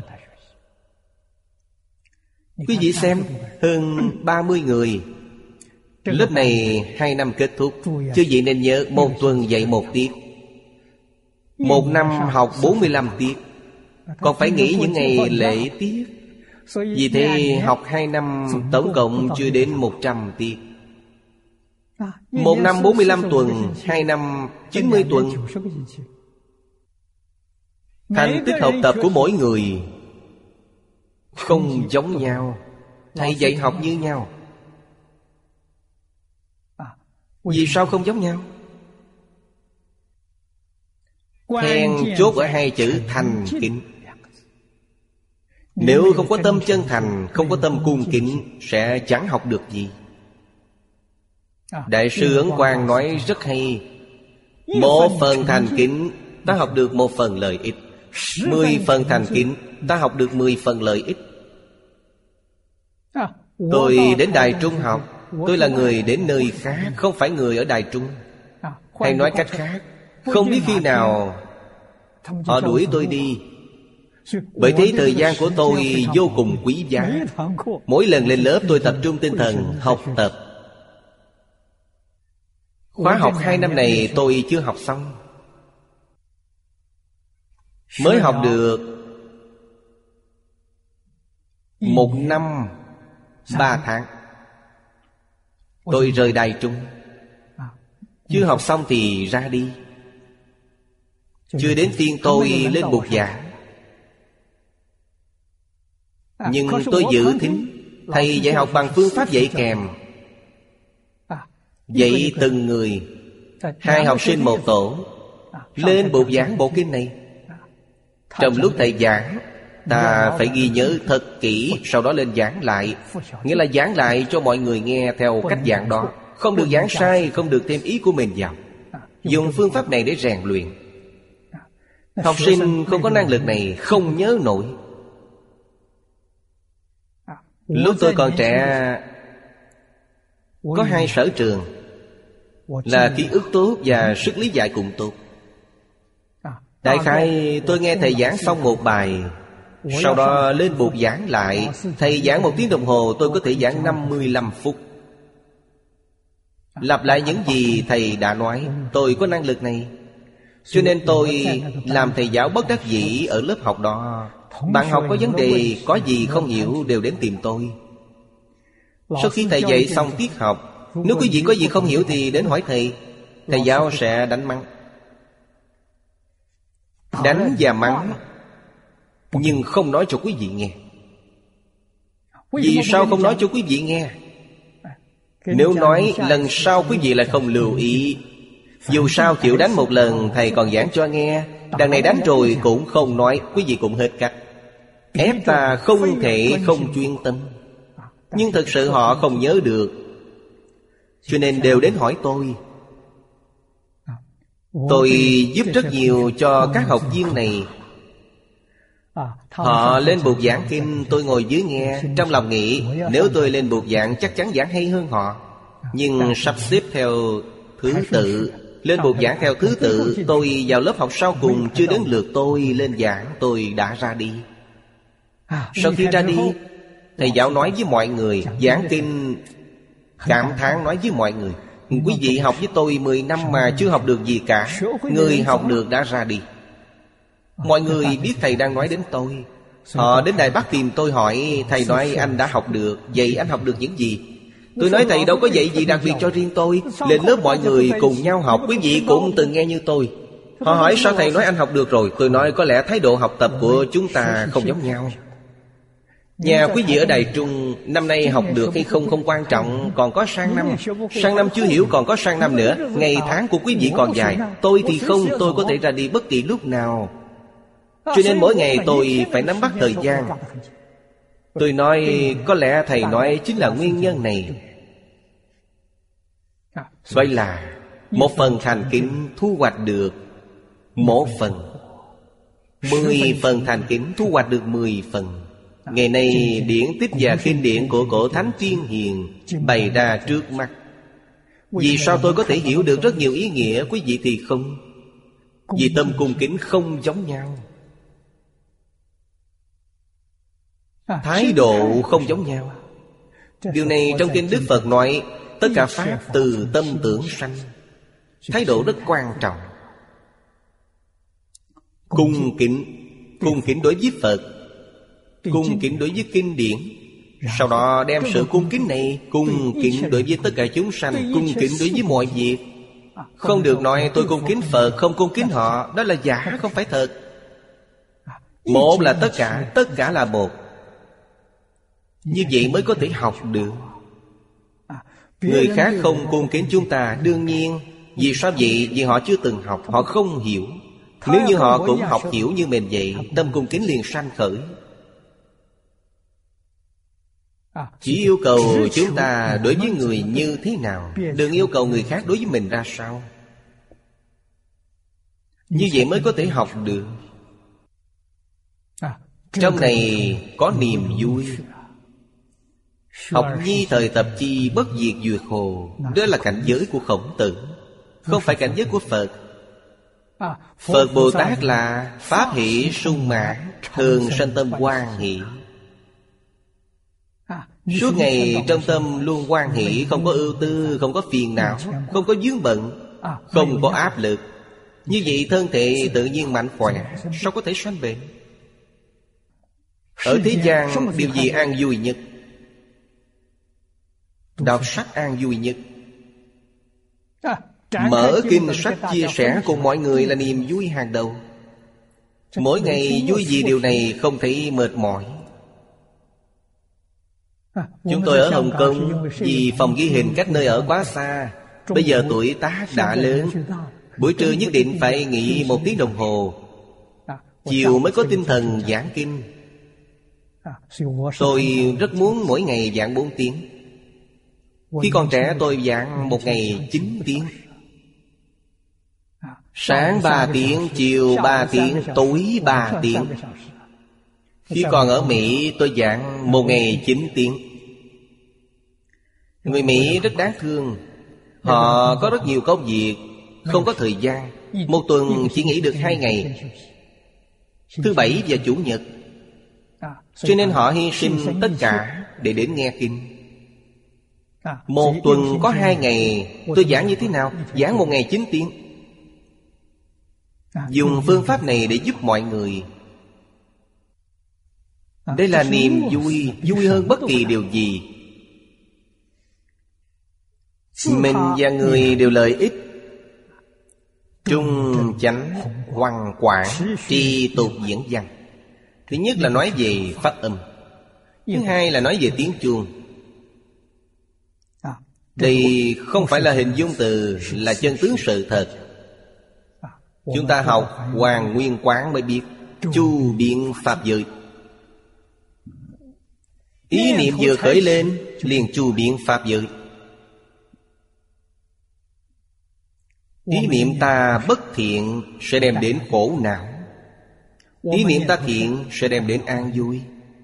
Quý vị xem, hơn ba mươi người. Lớp này hai năm kết thúc. Chứ vậy nên nhớ, một tuần dạy một tiết, một năm học bốn mươi lăm tiết, còn phải nghỉ những ngày lễ tiết. Vì thế học hai năm tổng cộng chưa đến một trăm tiết. Một năm bốn mươi lăm tuần, hai năm chín mươi tuần. Thành tích học tập của mỗi người không giống nhau. Thầy dạy học như nhau. Vì sao không giống nhau? Then chốt ở hai chữ thành kính. Nếu không có tâm chân thành, không có tâm cung kính, sẽ chẳng học được gì. Đại sư Ấn Quang nói rất hay. Một phần thành kính, ta học được một phần lợi ích. Mười phần thành kính, ta học được mười phần lợi ích. Tôi đến Đài Trung học, tôi là người đến nơi khác, không phải người ở Đài Trung. Hay nói cách khác, không biết khi nào họ đuổi tôi đi. Bởi thế thời gian của tôi vô cùng quý giá. Mỗi lần lên lớp tôi tập trung tinh thần học tập. Khóa học hai năm này tôi chưa học xong, mới học được một năm ba tháng. Tôi rời Đài Trung. Chưa học xong thì ra đi. Chưa đến phiên tôi lên bục giảng. Nhưng tôi dự thính. Thầy dạy học bằng phương pháp dạy kèm, dạy từng người. Hai học sinh một tổ, lên bục giảng bộ kinh này. Trong lúc thầy giảng, ta phải ghi nhớ thật kỹ, sau đó lên giảng lại. Nghĩa là giảng lại cho mọi người nghe theo cách giảng đó. Không được giảng sai, không được thêm ý của mình vào. Dùng phương pháp này để rèn luyện. Học sinh không có năng lực này không nhớ nổi. Lúc tôi còn trẻ, có hai sở trường là ký ức tốt và sức lý giải cũng tốt. Đại khái tôi nghe thầy giảng xong một bài, sau đó lên bục giảng lại. Thầy giảng một tiếng đồng hồ, tôi có thể giảng năm mươi lăm phút, lặp lại những gì thầy đã nói. Tôi có năng lực này. Cho nên tôi làm thầy giáo bất đắc dĩ ở lớp học đó. Bạn học có vấn đề, có gì không hiểu đều đến tìm tôi. Sau khi thầy dạy xong tiết học, nếu quý vị có gì không hiểu thì đến hỏi thầy. Thầy giáo sẽ đánh mắng. Đánh và mắng, nhưng không nói cho quý vị nghe. Vì sao không nói cho quý vị nghe? Nếu nói lần sau quý vị lại không lưu ý. Dù sao chịu đánh một lần, thầy còn giảng cho nghe. Đằng này đánh rồi cũng không nói, quý vị cũng hết cách. Ép ta không thể không chuyên tâm. Nhưng thực sự họ không nhớ được, cho nên đều đến hỏi tôi. Tôi giúp rất nhiều cho các học viên này. Họ lên bục giảng kinh, tôi ngồi dưới nghe. Trong lòng nghĩ, nếu tôi lên bục giảng chắc chắn giảng hay hơn họ. Nhưng sắp xếp theo thứ tự. Lên bục giảng theo thứ tự. Tôi vào lớp học sau cùng, chưa đến lượt tôi lên giảng, tôi đã ra đi. Sau khi ra đi, thầy giáo nói với mọi người, giảng kinh cảm thán nói với mọi người, quý vị học với tôi mười năm mà chưa học được gì cả. Người học được đã ra đi. Mọi người biết thầy đang nói đến tôi. Họ đến Đài Bắc tìm tôi hỏi, thầy nói anh đã học được, vậy anh học được những gì? Tôi nói thầy đâu có dạy gì đặc biệt cho riêng tôi. Lên lớp mọi người cùng nhau học, quý vị cũng từng nghe như tôi. Họ hỏi sao thầy nói anh học được rồi? Tôi nói có lẽ thái độ học tập của chúng ta không giống nhau. Nhà quý vị ở Đài Trung, năm nay học được hay không không quan trọng, còn có sang năm. Sang năm chưa hiểu còn có sang năm nữa. Ngày tháng của quý vị còn dài. Tôi thì không, tôi có thể ra đi bất kỳ lúc nào. Cho nên mỗi ngày tôi phải nắm bắt thời gian. Tôi nói có lẽ thầy nói chính là nguyên nhân này. Vậy là một phần thành kính thu hoạch được một phần, mười phần thành kính thu hoạch được mười phần. Ngày nay điển tích và kinh điển của cổ thánh tiên hiền bày ra trước mắt. Vì sao tôi có thể hiểu được rất nhiều ý nghĩa, quý vị thì không? Vì tâm cung kính không giống nhau, thái độ không giống nhau. Điều này trong kinh Đức Phật nói, tất cả pháp từ tâm tưởng sanh. Thái độ rất quan trọng. Cung kính, cung kính đối với Phật, cung kính đối với kinh điển. Sau đó đem sự cung kính này cung kính đối với tất cả chúng sanh, cung kính đối với mọi việc. Không được nói tôi cung kính Phật, không cung kính họ. Đó là giả, không phải thật. Một là tất cả, tất cả là một. Như vậy mới có thể học được. Người khác không cung kính chúng ta, đương nhiên. Vì sao vậy? Vì họ chưa từng học, họ không hiểu. Nếu như họ cũng học hiểu như mình vậy, tâm cung kính liền sanh khởi. Chỉ yêu cầu chúng ta đối với người như thế nào, đừng yêu cầu người khác đối với mình ra sao. Như vậy mới có thể học được. Trong này có niềm vui. Học nhi thời tập chi bất diệt duyệt khổ. Đó là cảnh giới của Khổng Tử, không phải cảnh giới của Phật. Phật Bồ Tát là pháp hỷ sung mãn, thường sanh tâm hoan hỷ. Suốt ngày trong tâm luôn hoan hỷ, không có ưu tư, không có phiền não, không có vướng bận, không có áp lực. Như vậy thân thể tự nhiên mạnh khỏe, sao có thể sanh bệnh? Ở thế gian điều gì an vui nhất? Đọc sách an vui nhất. Mở kinh sách chia sẻ cùng mọi người là niềm vui hàng đầu. Mỗi ngày vui vì điều này không thấy mệt mỏi. Chúng tôi ở Hồng Kông, vì phòng ghi hình cách nơi ở quá xa, bây giờ tuổi tác đã lớn, buổi trưa nhất định phải nghỉ một tiếng đồng hồ, chiều mới có tinh thần giảng kinh. Tôi rất muốn mỗi ngày giảng bốn tiếng. Khi còn trẻ tôi giảng một ngày chín tiếng. Sáng ba tiếng, chiều ba tiếng, tối ba tiếng. Khi còn ở Mỹ tôi giảng một ngày chín tiếng. Người Mỹ rất đáng thương. Họ có rất nhiều công việc, không có thời gian. Một tuần chỉ nghỉ được hai ngày, thứ Bảy và Chủ nhật. Cho nên họ hy sinh tất cả để đến nghe kinh. Một tuần có hai ngày, tôi giảng như thế nào? Giảng một ngày chín tiếng. Dùng phương pháp này để giúp mọi người. Đây là niềm vui, vui hơn bất kỳ điều gì. Mình và người đều lợi ích. Trung chánh hoằng quảng, tri tục diễn văn. Thứ nhất là nói về phát âm, thứ hai là nói về tiếng chuông. Đây không phải là hình dung từ, là chân tướng sự thật. Chúng ta học Hoàng Nguyên Quán mới biết chu biện pháp giới. Ý niệm vừa khởi lên liền chu biện pháp giới. Ý niệm ta bất thiện sẽ đem đến khổ não, ý niệm ta thiện sẽ đem đến an vui.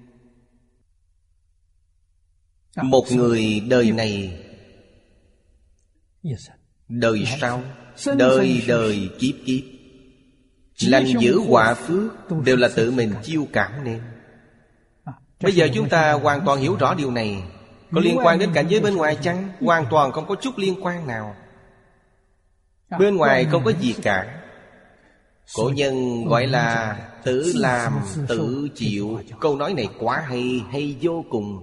Một người đời này, đời sau, đời đời kiếp kiếp, lành dữ họa phước đều là tự mình chiêu cảm nên. Bây giờ chúng ta hoàn toàn hiểu rõ điều này. Có liên quan đến cảnh giới bên ngoài chăng? Hoàn toàn không có chút liên quan nào. Bên ngoài không có gì cả. Cổ nhân gọi là tự làm tự chịu. Câu nói này quá hay, hay vô cùng.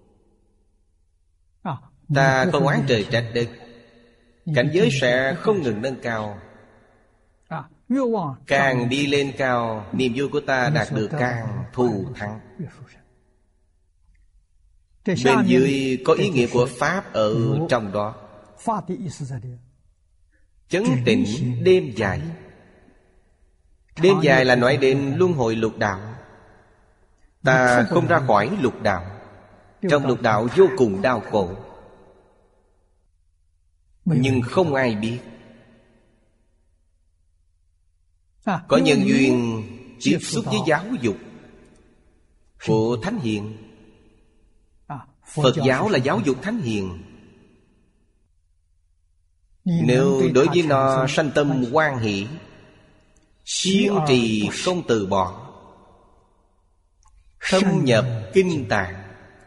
Ta không oán trời trách đất, cảnh giới sẽ không ngừng nâng cao. Càng đi lên cao, niềm vui của ta đạt được càng thù thắng. Bên dưới có ý nghĩa của Pháp ở trong đó. Chấn tịnh đêm dài. Đêm dài là nói đến luân hồi lục đạo. Ta không ra khỏi lục đạo. Trong lục đạo vô cùng đau khổ, nhưng không ai biết. Có nhân duyên tiếp xúc với giáo dục của Thánh Hiền. Phật giáo là giáo dục Thánh Hiền. Nếu đối với nó sanh tâm hoan hỷ, siêng trì không từ bỏ, thâm nhập kinh tạng.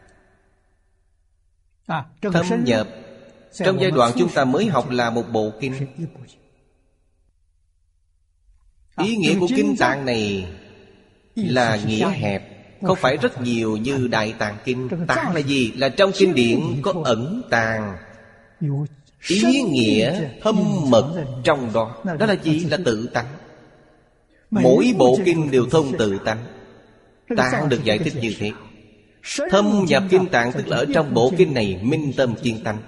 Thâm nhập trong giai đoạn chúng ta mới học là một bộ kinh. Ý nghĩa của kinh tạng này là nghĩa hẹp, không phải rất nhiều như Đại Tạng Kinh. Tạng là gì? Là trong kinh điển có ẩn tàng ý nghĩa thâm mật trong đó. Đó là gì? Là tự tánh. Mỗi bộ kinh đều thông tự tánh. Tạng được giải thích như thế. Thâm nhập kinh tạng tức là ở trong bộ kinh này minh tâm kiên tánh.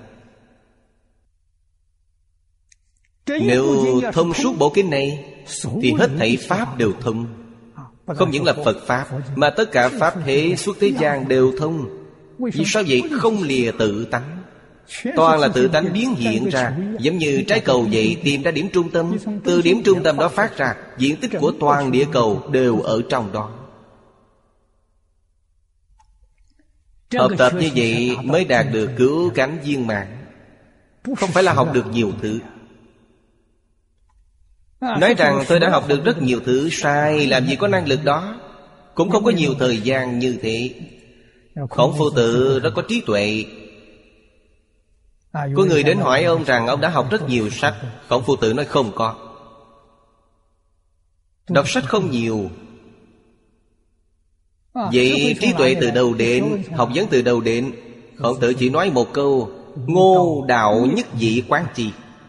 Nếu thông suốt bộ kinh này thì hết thảy pháp đều thông. Không những là Phật Pháp, mà tất cả Pháp thế suốt thế gian đều thông. Vì sao vậy? Không lìa tự tánh, toàn là tự tánh biến hiện ra. Giống như trái cầu vậy, tìm ra điểm trung tâm, từ điểm trung tâm đó phát ra. Diện tích của toàn địa cầu đều ở trong đó. Học tập như vậy mới đạt được cứu cánh viên mãn. Không phải là học được nhiều thứ. Nói rằng tôi đã học được rất nhiều thứ, sai. Làm gì có năng lực đó. Cũng không có nhiều thời gian như thế. Khổng Phu Tử rất có trí tuệ. Có người đến hỏi ông rằng ông đã học rất nhiều sách. Khổng Phu Tử nói không có. Đọc sách không nhiều. Vậy trí tuệ từ đâu đến? Học vấn từ đâu đến? Khổng Tử chỉ nói một câu: ngô đạo nhất vị quán chi.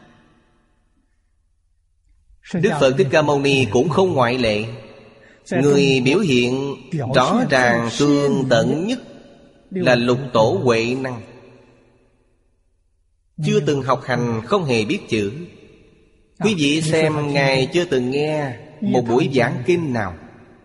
Đức Phật Thích Ca Mâu Ni cũng không ngoại lệ. Người biểu hiện rõ ràng tường tận nhất là lục tổ Huệ Năng. Chưa từng học hành, không hề biết chữ. Quý vị xem Ngài chưa từng nghe một buổi giảng kinh nào.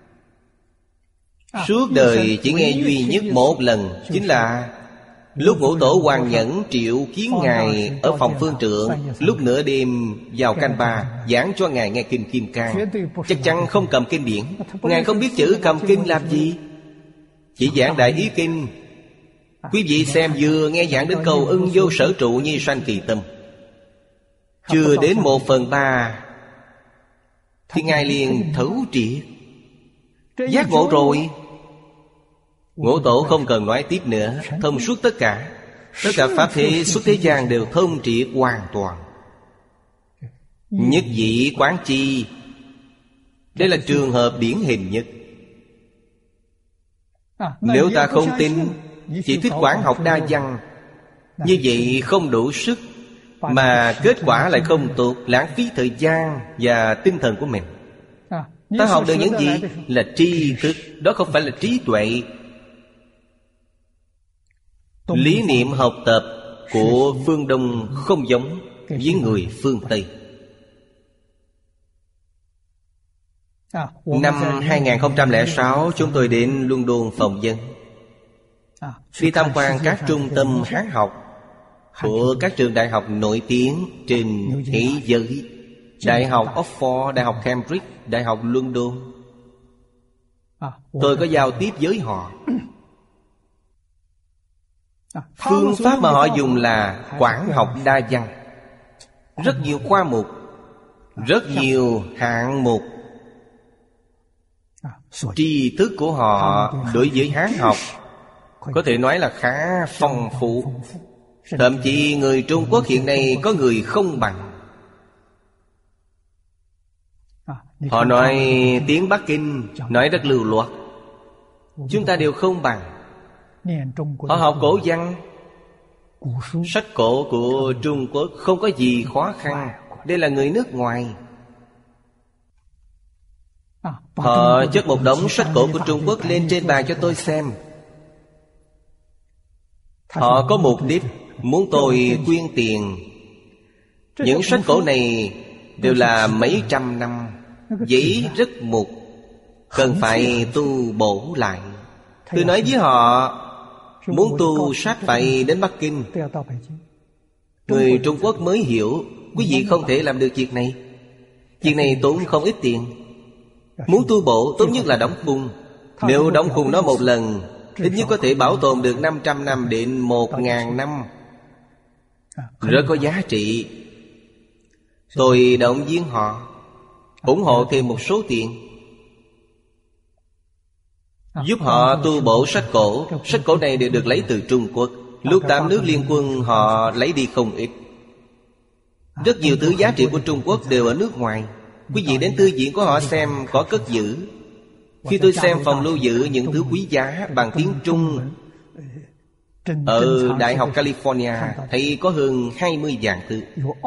Suốt đời chỉ nghe duy nhất một lần, chính là lúc Ngũ Tổ Hoàng Nhẫn triệu kiến Ngài ở phòng phương trượng. Lúc nửa đêm vào canh ba giảng cho Ngài nghe kinh Kim Cang. Chắc chắn không cầm kinh điển. Ngài không biết chữ, cầm kinh làm gì? Chỉ giảng đại ý kinh. Quý vị xem, vừa nghe giảng đến câu ưng vô sở trụ nhi sanh kỳ tâm, chưa đến một phần ba thì Ngài liền thấu triệt, giác ngộ rồi. Ngũ Tổ không cần nói tiếp nữa, thông suốt tất cả. Tất cả pháp thế xuất thế gian đều thông triệt hoàn toàn. Nhất vị quán chi, đây là trường hợp điển hình nhất. Nếu ta không tin, chỉ thích quán học đa văn, như vậy không đủ sức, mà kết quả lại không tốt, lãng phí thời gian và tinh thần của mình. Ta học được những gì? Là tri thức, đó không phải là trí tuệ. Lý niệm học tập của phương Đông không giống với người phương Tây. Năm hai không không sáu, chúng tôi đến London phỏng vấn, đi tham quan các trung tâm Hán học của các trường đại học nổi tiếng trên thế giới. Đại học Oxford, Đại học Cambridge, Đại học London. Tôi có giao tiếp với họ. Phương pháp mà họ dùng là quán học đa văn. Rất nhiều khoa mục, rất nhiều hạng mục. Tri thức của họ đối với Hán học có thể nói là khá phong phú. Thậm chí người Trung Quốc hiện nay có người không bằng. Họ nói tiếng Bắc Kinh, nói rất lưu loát. Chúng ta đều không bằng. Họ học cổ văn, sách cổ của Trung Quốc không có gì khó khăn. Đây là người nước ngoài. Họ chất một đống sách cổ của Trung Quốc lên trên bàn cho tôi xem. Họ có mục đích muốn tôi quyên tiền. Những sách cổ này đều là mấy trăm năm, giấy rất mục, cần phải tu bổ lại. Tôi nói với họ, muốn tu sách phải đến Bắc Kinh. Người Trung Quốc mới hiểu, quý vị không thể làm được việc này. Việc này tốn không ít tiền. Muốn tu bổ tốt nhất là đóng khung. Nếu đóng khung nó một lần, ít nhất có thể bảo tồn được năm trăm năm đến một ngàn năm. Rất có giá trị. Tôi động viên họ, ủng hộ thêm một số tiền, giúp họ tu bổ sách cổ. Sách cổ này đều được lấy từ Trung Quốc. Lúc tám nước liên quân họ lấy đi không ít. Rất nhiều thứ giá trị của Trung Quốc đều ở nước ngoài. Quý vị đến thư viện của họ xem có cất giữ. Khi tôi xem phòng lưu giữ những thứ quý giá bằng tiếng Trung ở Đại học California, thấy có hơn hai mươi vạn thư.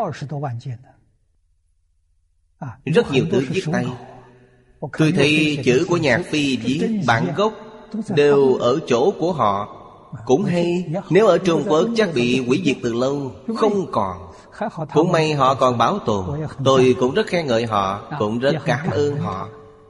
Rất nhiều thứ viết tay. Tôi thấy chữ của nhạc Phi viết bản gốc đều ở chỗ của họ. Cũng hay. Nếu ở Trung Quốc chắc bị hủy diệt từ lâu, không còn. Cũng may họ còn bảo tồn. Tôi cũng rất khen ngợi họ, cũng rất cảm ơn họ.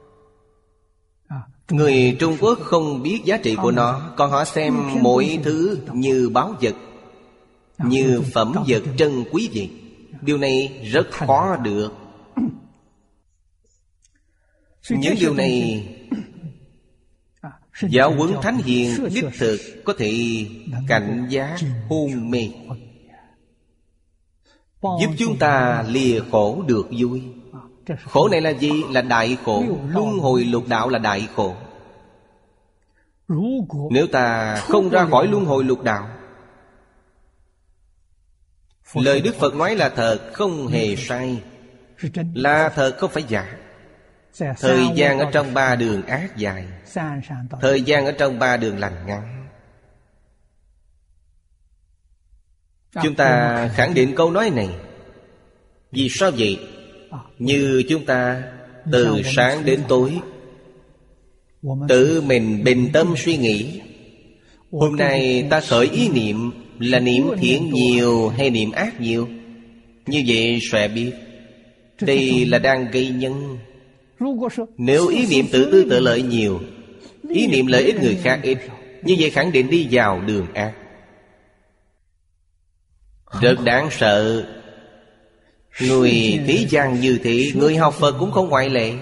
Người Trung Quốc không biết giá trị của nó, còn họ xem mọi thứ như báu vật, như phẩm vật trân quý vậy. Điều này rất khó được. Những điều này Giáo huấn thánh hiền đích thực có thể cảnh giác hôn mê, giúp chúng ta lìa khổ được vui. Khổ này là gì? Là đại khổ. Luân hồi lục đạo là đại khổ. Nếu ta không ra khỏi luân hồi lục đạo, lời Đức Phật nói là thật, không hề sai. Là thật, không phải giả. Thời gian ở trong ba đường ác dài, thời gian ở trong ba đường lành ngắn. Chúng ta khẳng định câu nói này. Vì sao vậy? Như chúng ta từ sáng đến tối tự mình bình tâm suy nghĩ, hôm nay ta khởi ý niệm là niệm thiện nhiều hay niệm ác nhiều. Như vậy sẽ biết đây là đang gây nhân. Nếu ý niệm tự tư tự lợi nhiều, ý niệm lợi ích người khác ít, như vậy khẳng định đi vào đường ác. Rất đáng sợ. Người thế gian như thế, người học Phật cũng không ngoại lệ.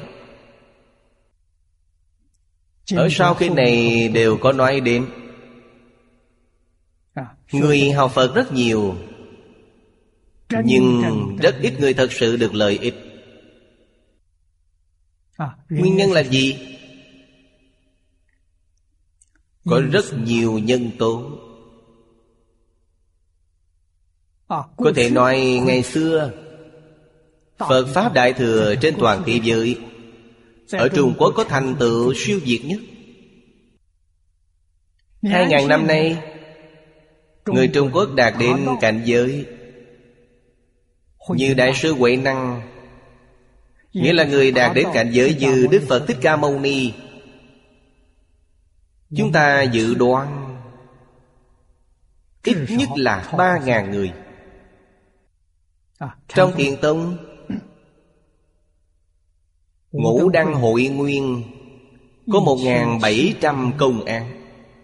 Ở sau khi này đều có nói đến người học Phật rất nhiều, nhưng rất ít người thật sự được lợi ích. Nguyên nhân là gì? Có rất nhiều nhân tố. Có thể nói ngày xưa Phật Pháp Đại Thừa trên toàn thế giới, ở Trung Quốc có thành tựu siêu việt nhất. Hai ngàn năm nay, người Trung Quốc đạt đến cảnh giới như Đại sư Huệ Năng, nghĩa là người đạt đến cảnh giới như Đức Phật Thích Ca Mâu Ni. Chúng ta dự đoán ít nhất là ba ngàn người. Trong Thiền Tông, Ngũ Đăng Hội Nguyên có một nghìn bảy trăm công án.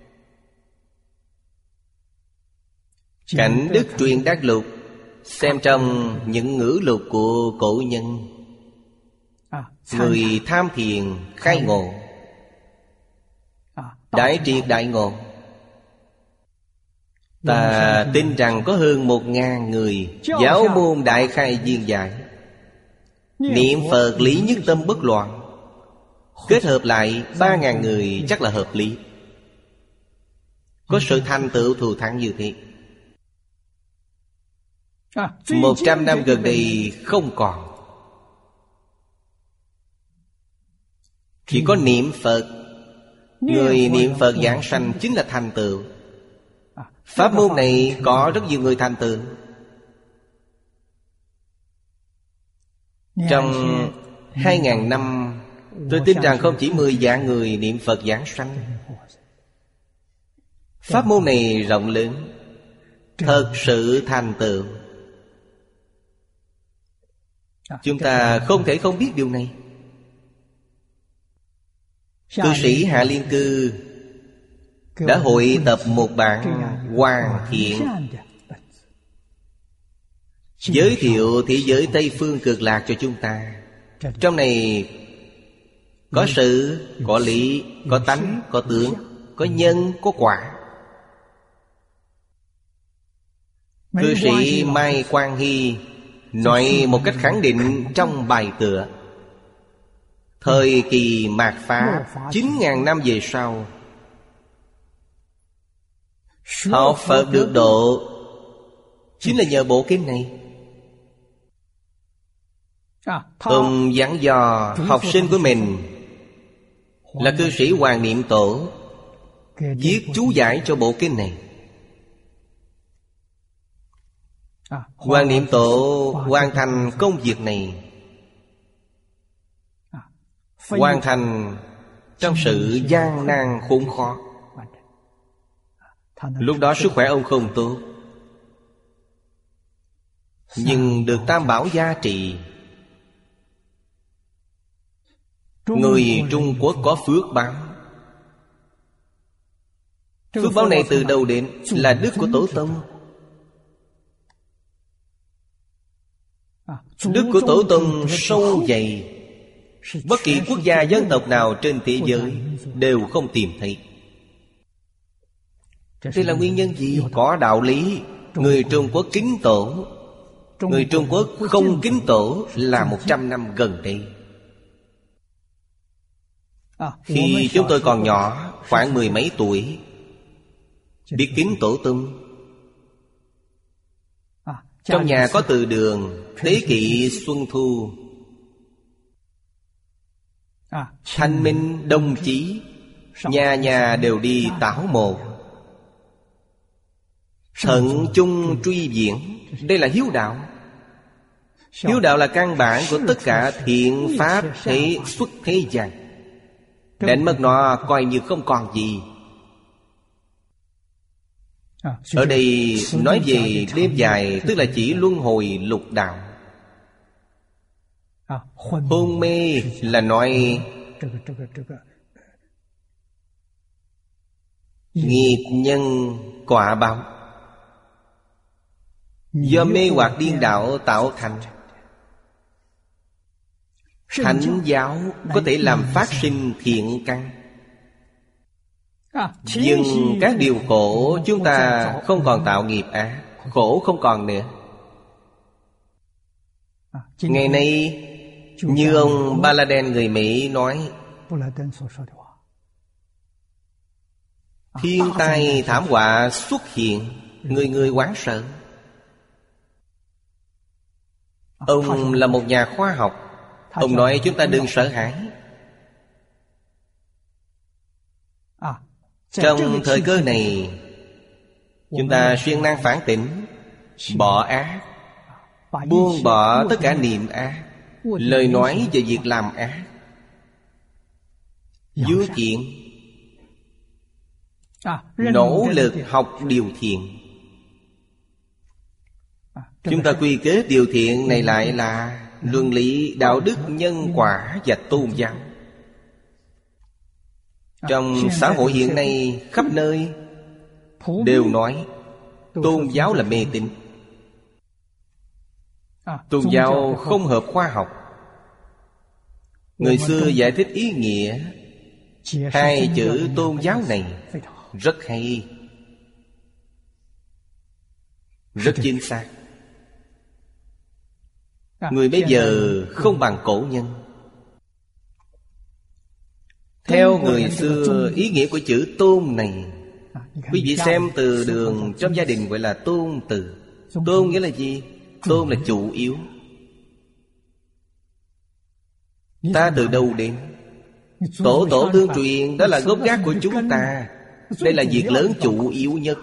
Cảnh Đức Truyền Đắc Lục, xem trong những ngữ lục của cổ nhân, người tham thiền khai ngộ, đại triệt đại ngộ. Ta tin rằng có hơn một ngàn người giáo môn đại khai viên giải, niệm Phật lý nhất tâm bất loạn, kết hợp lại ba ngàn người chắc là hợp lý. Có sự thành tựu thù thắng như thế. Một trăm năm gần đây không còn. Chỉ có niệm Phật. Người niệm Phật giảng sanh chính là thành tựu. Pháp môn này có rất nhiều người thành tựu. Trong hai ngàn năm, tôi tin rằng không chỉ mười vạn người niệm Phật giảng sanh. Pháp môn này rộng lớn, thật sự thành tựu. Chúng ta không thể không biết điều này. Cư sĩ Hạ Liên Cư đã hội tập một bản hoàn thiện giới thiệu thế giới Tây Phương Cực Lạc cho chúng ta. Trong này có sự, có lý, có tánh, có tướng, có nhân, có quả. Cư sĩ Mai Quang Hy nói một cách khẳng định trong bài tựa: thời kỳ mạt Pháp chín ngàn năm về sau, học Phật được độ chính là nhờ bộ kinh này. Ông dặn dò học sinh của mình là cư sĩ Hoàng Niệm Tổ viết chú giải cho bộ kinh này. Hoàng Niệm Tổ hoàn thành công việc này, hoàn thành trong sự gian nan khốn khó. Lúc đó sức khỏe ông không tốt, nhưng được Tam Bảo gia trì. Người Trung Quốc có phước báo. Phước báo này từ đâu đến? Là đức của Tổ Tông. Đức của Tổ Tông sâu dày, Bất kỳ quốc gia dân tộc nào trên thế giới đều không tìm thấy. Đây là nguyên nhân gì? Có đạo lý. Người Trung Quốc kính tổ, người Trung Quốc không kính tổ là một trăm năm gần đây. Khi chúng tôi còn nhỏ, khoảng mười mấy tuổi, biết kính tổ tông. Trong nhà có từ đường, tế kỵ xuân thu, thanh minh đồng chí, nhà nhà đều đi tảo mộ. Thận chung truy viễn. Đây là hiếu đạo. Hiếu đạo là căn bản của tất cả thiện pháp thế xuất thế gian. Đánh mất nó coi như không còn gì. Ở đây nói về đêm dài, tức là chỉ luân hồi lục đạo. Hôn mê là nói nghiệp nhân quả báo, do mê hoặc điên đạo tạo thành. Thánh giáo có thể làm phát sinh thiện căn. Nhưng các điều khổ chúng ta không còn tạo nghiệp ác, khổ không còn nữa. Ngày nay như ông Baladen người Mỹ nói, thiên tai thảm họa xuất hiện, người người hoảng sợ. Ông là một nhà khoa học. Ông nói chúng ta đừng sợ hãi. Trong thời cơ này, chúng ta siêng năng phản tỉnh, bỏ ác, buông bỏ tất cả niệm ác, lời nói về việc làm ác, dưới thiện, nỗ lực học điều thiện. Chúng ta quy kết điều thiện này lại là luân lý, đạo đức, nhân quả và tôn giáo. Trong xã hội hiện nay, khắp nơi đều nói tôn giáo là mê tín. Tôn giáo không hợp khoa học. Người xưa giải thích ý nghĩa hai chữ tôn giáo này rất hay, rất chính xác. Người bây giờ không bằng cổ nhân. Theo người xưa, ý nghĩa của chữ tôn này, quý vị xem từ đường trong gia đình gọi là tôn từ. Tôn nghĩa là gì? Tôn là chủ yếu. Ta từ đâu đến? Tổ tổ tương truyền, đó là gốc gác của chúng ta. Đây là việc lớn chủ yếu nhất.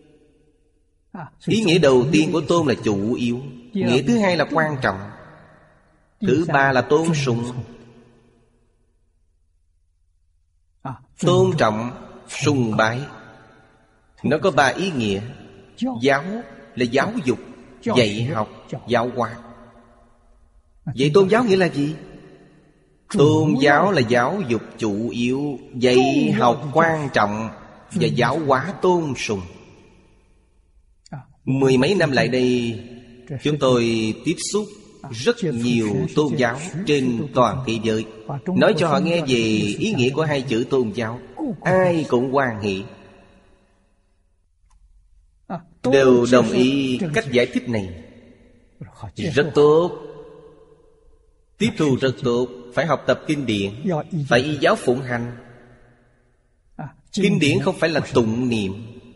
Ý nghĩa đầu tiên của tôn là chủ yếu. Nghĩa thứ hai là quan trọng. Thứ ba là tôn sùng. Tôn trọng, sùng bái. Nó có ba ý nghĩa. Giáo là giáo dục, dạy học, giáo hóa. Vậy tôn giáo nghĩa là gì? Tôn giáo là giáo dục chủ yếu, dạy học quan trọng và giáo hóa tôn sùng. Mười mấy năm lại đây, chúng tôi tiếp xúc rất nhiều tôn giáo trên toàn thế giới. Nói cho họ nghe về ý nghĩa của hai chữ tôn giáo, ai cũng hoan hỷ, đều đồng ý cách giải thích này. Rất tốt, tiếp thu rất tốt. Phải học tập kinh điển, phải y giáo phụng hành. Kinh điển không phải là tụng niệm.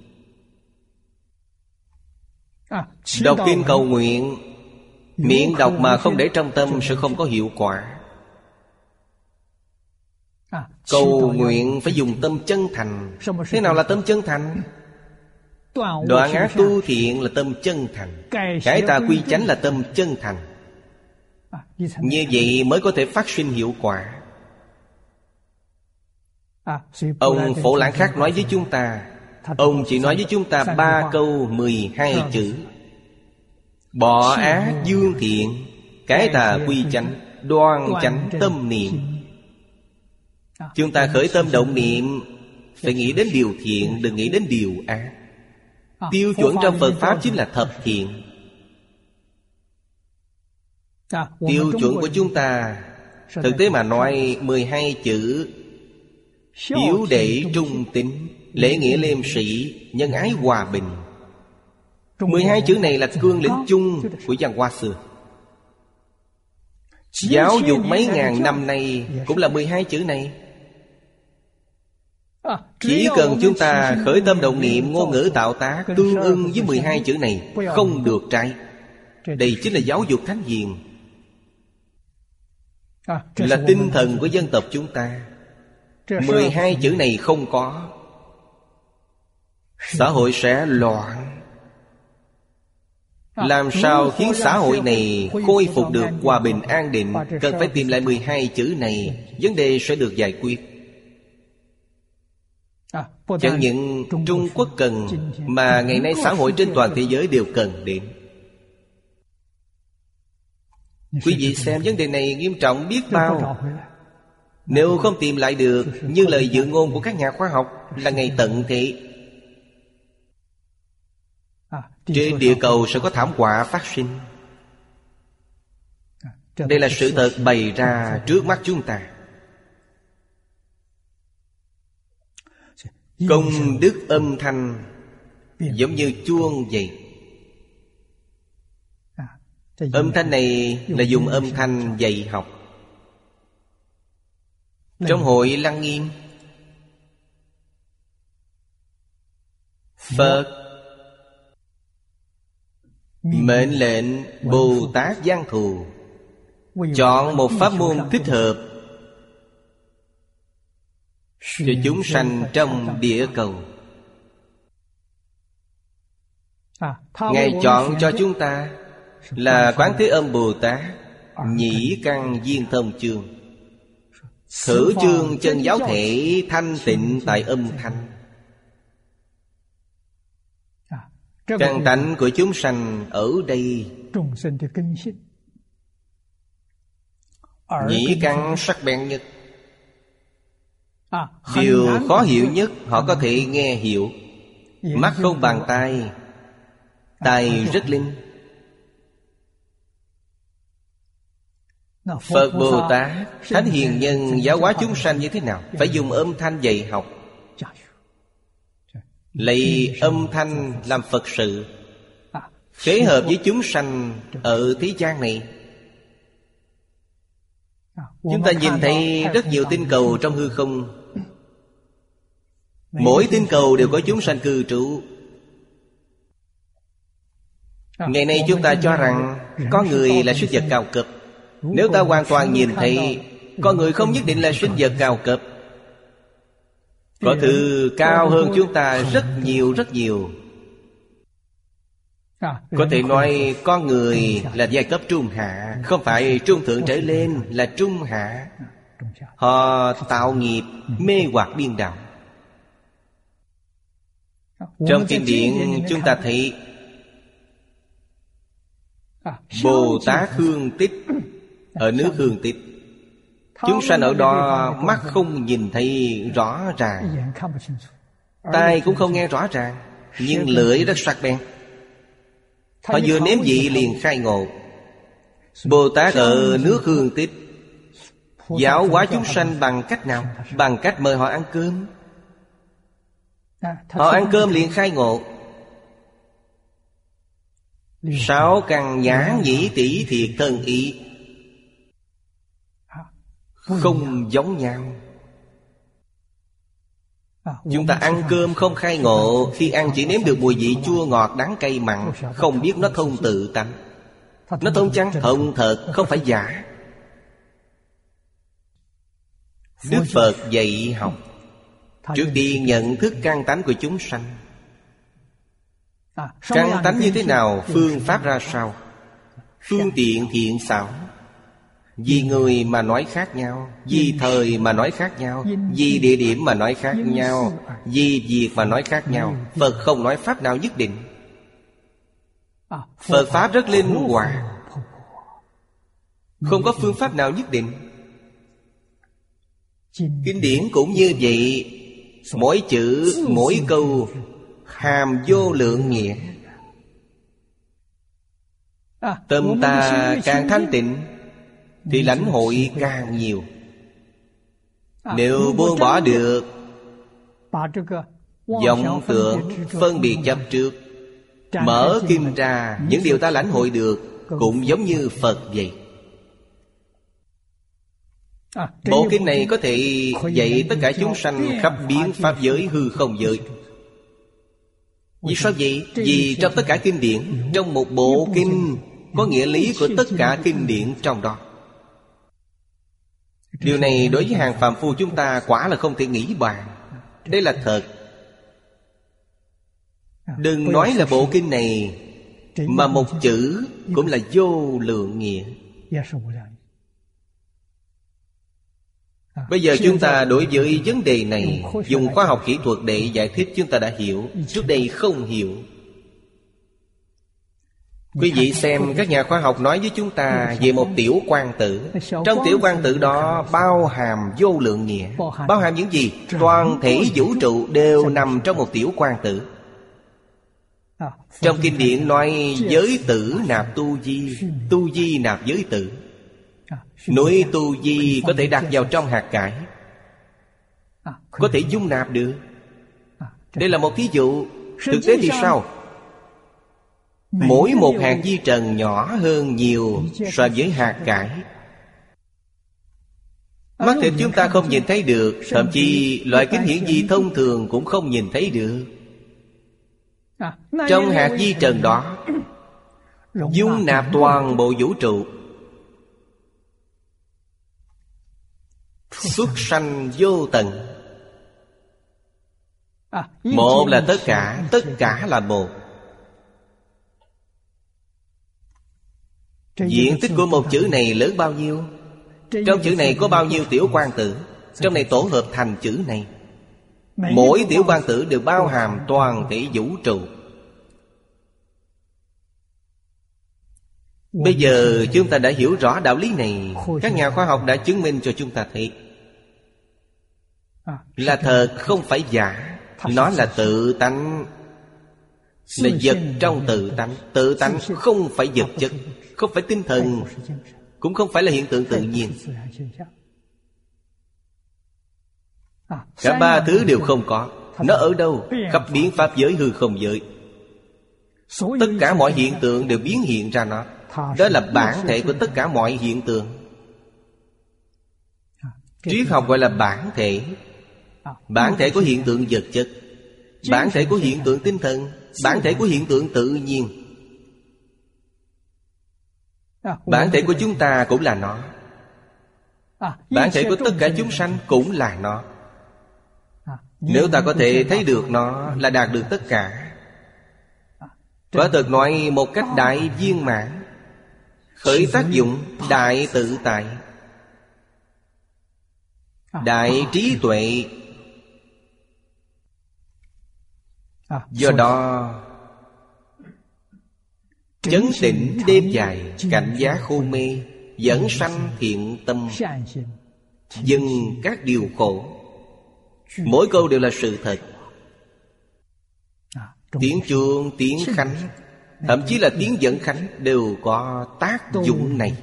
Đọc kinh cầu nguyện, miệng đọc mà không để trong tâm sẽ không có hiệu quả. Cầu nguyện phải dùng tâm chân thành. Thế nào là tâm chân thành? Đoạn ác tu thiện là tâm chân thành, cải tà quy chánh là tâm chân thành. Như vậy mới có thể phát sinh hiệu quả. Ông Phổ Lãng Khắc nói với chúng ta, ông chỉ nói với chúng ta ba câu mười hai chữ: bỏ ác dương thiện, cải tà quy chánh, đoan chánh tâm niệm. Chúng ta khởi tâm động niệm phải nghĩ đến điều thiện, đừng nghĩ đến điều ác. Tiêu chuẩn trong Phật Pháp chính là thập thiện. Tiêu chuẩn của chúng ta Thực tế mà nói, mười hai chữ hiếu đệ trung tín, lễ nghĩa liêm sĩ, nhân ái hòa bình, mười hai chữ này là cương lĩnh chung của văn hóa xưa. Giáo dục mấy ngàn năm nay cũng là mười hai chữ này. Chỉ cần chúng ta khởi tâm động niệm, ngôn ngữ tạo tác tương ưng với mười hai chữ này, không được trái. Đây chính là giáo dục thánh hiền, là tinh thần của dân tộc chúng ta. Mười hai chữ này không có, xã hội sẽ loạn. Làm sao khiến xã hội này khôi phục được hòa bình an định? Cần phải tìm lại mười hai chữ này, vấn đề sẽ được giải quyết. Chẳng những Trung Quốc cần, mà ngày nay xã hội trên toàn thế giới đều cần đến. Quý vị xem vấn đề này nghiêm trọng biết bao. Nếu không tìm lại được, như lời dự ngôn của các nhà khoa học, là ngày tận thế, trên địa cầu sẽ có thảm họa phát sinh. Đây là sự thật bày ra trước mắt chúng ta. Công đức âm thanh giống như chuông vậy. Âm thanh này là dùng âm thanh dạy học. Trong hội Lăng Nghiêm, Phật mệnh lệnh Bồ Tát Giang Thù chọn một pháp môn thích hợp cho chúng sanh trong địa cầu. Ngài chọn cho chúng ta là Quán Thế Âm Bồ Tát Nhĩ Căn Viên Thông Chương. Thử chương chân giáo thể thanh tịnh tại âm thanh. Căn tánh của chúng sanh ở đây. Nhĩ căn sắc bén nhất, điều khó hiểu nhất họ có thể nghe hiểu. Mắt không bằng tai, tai rất linh. Phật Bồ Tát Thánh Hiền Nhân giáo hóa chúng sanh như thế nào? Phải dùng âm thanh dạy học, lấy âm thanh làm Phật sự, phối hợp với chúng sanh ở thế gian này. Chúng ta nhìn thấy rất nhiều tinh cầu trong hư không. Mỗi tinh cầu đều có chúng sanh cư trú. Ngày nay chúng ta cho rằng con người là sinh vật cao cấp. Nếu ta hoàn toàn nhìn thấy con người không nhất định là sinh vật cao cấp, có thứ cao hơn chúng ta rất nhiều rất nhiều. Có thể nói con người là giai cấp trung hạ, không phải trung thượng trở lên, là trung hạ. Họ tạo nghiệp mê hoặc điên đảo. Trong kinh điển chúng ta thấy Bồ Tát Hương Tích ở nước Hương Tích, chúng sanh ở đó mắt không nhìn thấy rõ ràng, tai cũng không nghe rõ ràng, nhưng lưỡi rất sắc bén. Họ vừa nếm vị liền khai ngộ. Bồ Tát ở nước Hương Tích giáo hóa chúng sanh bằng cách nào? Bằng cách mời họ ăn cơm. Họ ăn cơm liền khai ngộ. Sáu căn nhãn nhĩ tỷ thiệt thân ý không giống nhau. Chúng ta ăn cơm không khai ngộ, khi ăn chỉ nếm được mùi vị chua ngọt đắng cay mặn, không biết nó thông tự tánh. Nó thông chăng? Thông thật, không phải giả. Đức Phật dạy học, trước tiên nhận thức căn tánh của chúng sanh. Căn tánh như thế nào? Phương pháp ra sao? Phương tiện thiện xảo. Vì người mà nói khác nhau, vì thời mà nói khác nhau, vì địa điểm mà nói khác nhau, vì việc mà nói khác nhau. Phật không nói pháp nào nhất định. Phật pháp rất linh hoạt, không có phương pháp nào nhất định. Kinh điển cũng như vậy. Mỗi chữ, mỗi câu hàm vô lượng nghĩa. Tâm ta càng thanh tịnh, thì lãnh hội càng nhiều. Nếu buông bỏ được vọng tưởng phân biệt chấp trước, mở kinh ra, những điều ta lãnh hội được cũng giống như Phật vậy. Bộ kinh này có thể dạy tất cả chúng sanh khắp biến pháp giới hư không giới. Vì sao vậy? Vì trong tất cả kinh điển, trong một bộ kinh có nghĩa lý của tất cả kinh điển trong đó. Điều này đối với hàng phàm phu chúng ta quả là không thể nghĩ bàn. Đây là thật. Đừng nói là bộ kinh này, mà một chữ cũng là vô lượng nghĩa. Bây giờ chúng ta đối với vấn đề này dùng khoa học kỹ thuật để giải thích, chúng ta đã hiểu. Trước đây không hiểu. Quý vị xem các nhà khoa học nói với chúng ta về một tiểu quang tử. Trong tiểu quang tử đó bao hàm vô lượng nghĩa. Bao hàm những gì? Toàn thể vũ trụ đều nằm trong một tiểu quang tử. Trong kinh điển nói giới tử nạp tu di, tu di nạp giới tử. Núi tu di có thể đặt vào trong hạt cải, có thể dung nạp được. Đây là một thí dụ. Thực tế thì sao? Mỗi một hạt vi trần nhỏ hơn nhiều so với hạt cải. Mắt thịt chúng ta không nhìn thấy được, thậm chí loại kính hiển vi thông thường cũng không nhìn thấy được. Trong hạt vi trần đó dung nạp toàn bộ vũ trụ, xuất sanh vô tận. Một là tất cả, tất cả là một. Diện tích của một chữ này lớn bao nhiêu? Trong chữ này có bao nhiêu tiểu quang tử? Trong này tổ hợp thành chữ này. Mỗi tiểu quang tử đều bao hàm toàn thể vũ trụ. Bây giờ chúng ta đã hiểu rõ đạo lý này. Các nhà khoa học đã chứng minh cho chúng ta thấy là thật, không phải giả. Nó là tự tánh, là vật trong tự tánh. Tự tánh không phải vật chất, không phải tinh thần, cũng không phải là hiện tượng tự nhiên. Cả ba thứ đều không có. Nó ở đâu? Khắp biến pháp giới hư không giới. Tất cả mọi hiện tượng đều biến hiện ra nó. Đó là bản thể của tất cả mọi hiện tượng. Triết học gọi là bản thể. Bản thể của hiện tượng vật chất, bản thể của hiện tượng tinh thần, bản thể của hiện tượng tự nhiên. Bản thể của chúng ta cũng là nó. Bản thể của tất cả chúng sanh cũng là nó. Nếu ta có thể thấy được nó là đạt được tất cả. Quả thực nói một cách đại viên mãn, khởi tác dụng đại tự tại, đại trí tuệ. Do đó chấn tĩnh đêm dài, cảnh giác khô mê, dẫn sanh thiện tâm, dừng các điều khổ. Mỗi câu đều là sự thật. Tiếng chuông, tiếng khánh, thậm chí là tiếng dẫn khánh đều có tác dụng này.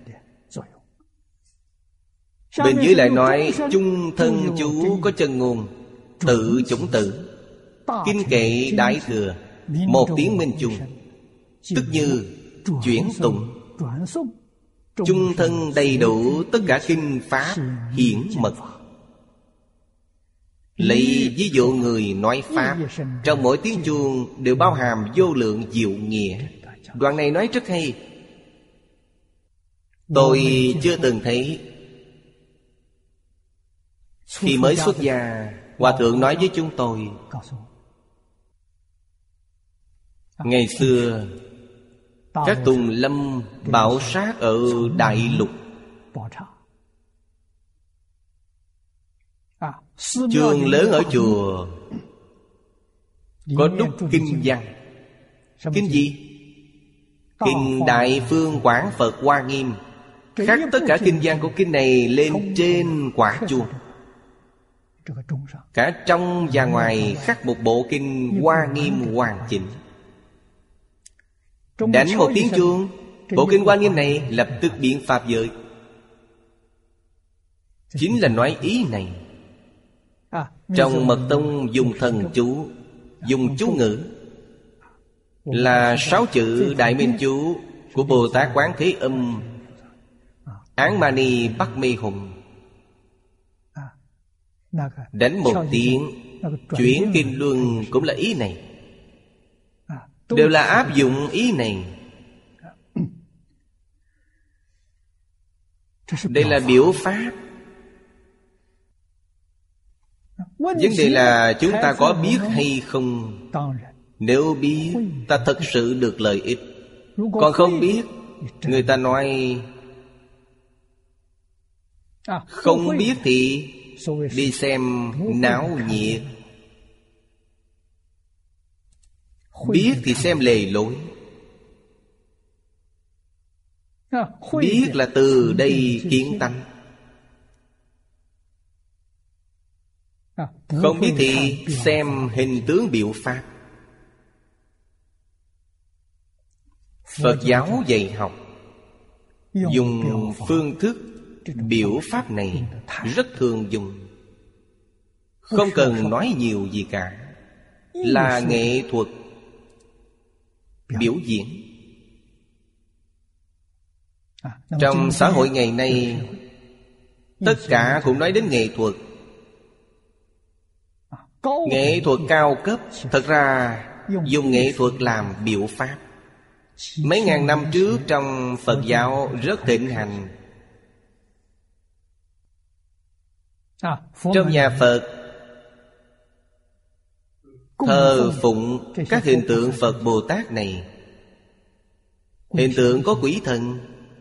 Bên dưới lại nói chung thân chú có chân ngôn, tự chủng tử, kinh kệ đại thừa, một tiếng minh chung, tức như chuyển tụng. Chung thân đầy đủ tất cả kinh pháp hiển mật. Lấy ví dụ người nói pháp, trong mỗi tiếng chuông đều bao hàm vô lượng diệu nghĩa. Đoạn này nói rất hay. Tôi chưa từng thấy. Khi mới xuất gia, Hòa thượng nói với chúng tôi, ngày xưa các tùng lâm bảo sát ở Đại Lục, trường lớn ở chùa có đúc kinh văn. Kinh gì? Kinh Đại Phương Quảng Phật Hoa Nghiêm. Khắc tất cả kinh văn của kinh này lên trên quả chuông. Cả trong và ngoài khắc một bộ kinh Hoa Nghiêm hoàn chỉnh. Đánh một tiếng chuông, bộ kinh Hoa Nghiêm này lập tức biến pháp giới. chính là nói ý này. Trong Mật Tông dùng thần chú, dùng chú ngữ, là sáu chữ Đại Minh Chú của Bồ Tát Quán Thế Âm Án Mani Bắc Mê Hùng. Đánh một tiếng, chuyển kinh luân cũng là ý này, đều là áp dụng ý này. Đây là biểu pháp. Vấn đề là chúng ta có biết hay không. Nếu biết, ta thật sự được lợi ích. Còn không biết, người ta nói không biết thì đi xem náo nhiệt, biết thì xem lề lối. Biết là từ đây kiến tánh. Không biết thì xem hình tướng biểu pháp. Phật giáo dạy học dùng phương thức biểu pháp này rất thường dùng. Không cần nói nhiều gì cả, là nghệ thuật biểu diễn. Trong xã hội ngày nay, tất cả cũng nói đến nghệ thuật. Nghệ thuật cao cấp thật ra dùng nghệ thuật làm biểu pháp. Mấy ngàn năm trước trong Phật giáo rất thịnh hành. Trong nhà Phật thờ phụng các hình tượng Phật Bồ Tát này. Hình tượng có quỷ thần,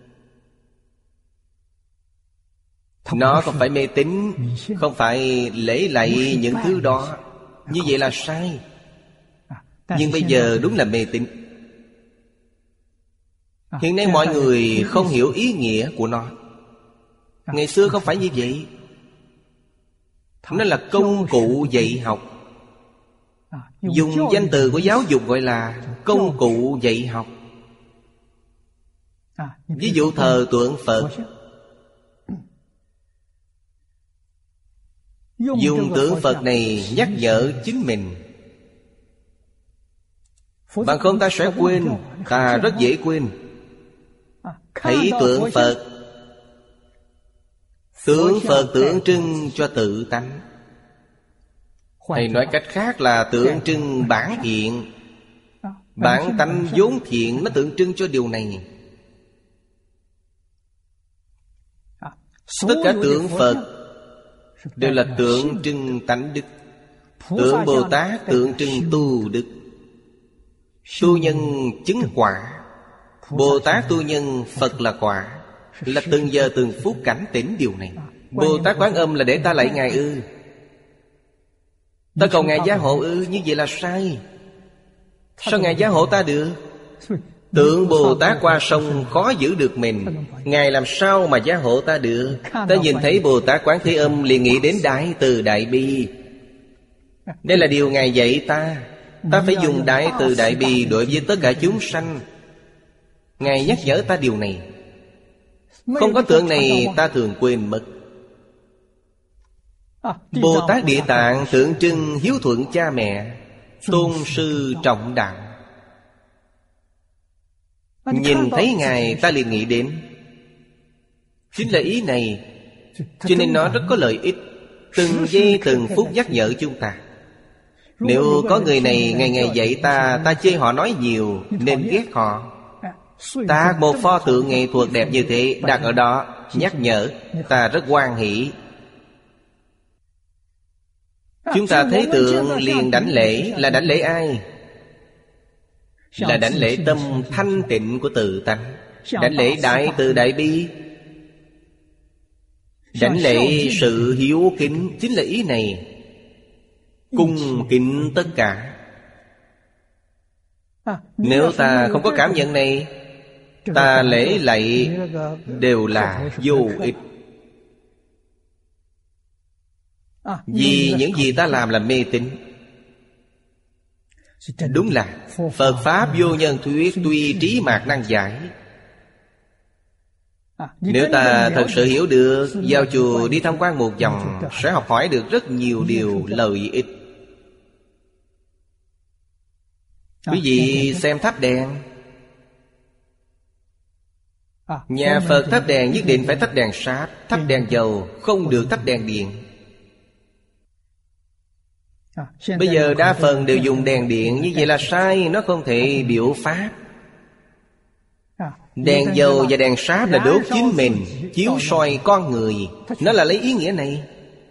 nó không phải mê tín, không phải lễ lạy những thứ đó. Như vậy là sai. Nhưng bây giờ đúng là mê tín. Hiện nay mọi người không hiểu ý nghĩa của nó. Ngày xưa không phải như vậy. Nó là công cụ dạy học. Dùng danh từ của giáo dục gọi là công cụ dạy học. Ví dụ thờ tượng Phật, dùng tượng Phật này nhắc nhở chính mình. Bằng không ta sẽ quên. Ta rất dễ quên. Thấy tượng Phật, tượng Phật tượng trưng cho tự tánh, hay nói cách khác là tượng trưng bản thiện. Bản tánh vốn thiện, nó tượng trưng cho điều này. Tất cả tượng Phật đều là tượng trưng tánh đức. Tượng Bồ Tát tượng trưng tu đức. Tu nhân chứng quả. Bồ Tát tu nhân, Phật là quả. Là từng giờ từng phút cảnh tỉnh điều này. Bồ Tát Quán Âm là để ta lạy Ngài ư? Ta cầu Ngài gia hộ ư? Như vậy là sai. Sao Ngài gia hộ ta được? Tượng Bồ Tát qua sông khó giữ được mình, Ngài làm sao mà gia hộ ta được? Ta nhìn thấy Bồ Tát Quán Thế Âm liền nghĩ đến Đại Từ Đại Bi. Đây là điều Ngài dạy ta. Ta phải dùng Đại Từ Đại Bi đối với tất cả chúng sanh. Ngài nhắc nhở ta điều này. Không có tượng này ta thường quên mất. Bồ Tát Địa Tạng tượng trưng hiếu thuận cha mẹ, tôn sư trọng đạo. Nhìn thấy Ngài ta liền nghĩ đến. Chính là ý này. Cho nên nó rất có lợi ích. Từng giây từng phút nhắc nhở chúng ta. Nếu có người này ngày ngày dạy ta, ta chê họ nói nhiều nên ghét họ. Ta một pho tượng nghệ thuật đẹp như thế đặt ở đó, nhắc nhở ta rất hoan hỷ. Chúng ta thấy tượng liền đảnh lễ. Là đảnh lễ ai? Là đảnh lễ tâm thanh tịnh của tự tánh. Đảnh lễ Đại Từ Đại Bi. Đảnh lễ sự hiếu kính. Chính là ý này. Cung kính tất cả. Nếu ta không có cảm nhận này, ta lễ lạy đều là vô ích. Vì những gì ta làm là mê tín. Đúng là Phật Pháp vô nhân thuyết, tuy trí mạt năng giải. Nếu ta thật sự hiểu được, vào chùa đi tham quan một vòng sẽ học hỏi được rất nhiều điều lợi ích. Quý vị xem thắp đèn, nhà Phật thắp đèn nhất định phải thắp đèn sáp, thắp đèn dầu, không được thắp đèn điện. Bây giờ đa phần đều dùng đèn điện, như vậy là sai, nó không thể biểu pháp. Đèn dầu và đèn sáp là đốt chính mình, chiếu soi con người. Nó là lấy ý nghĩa này.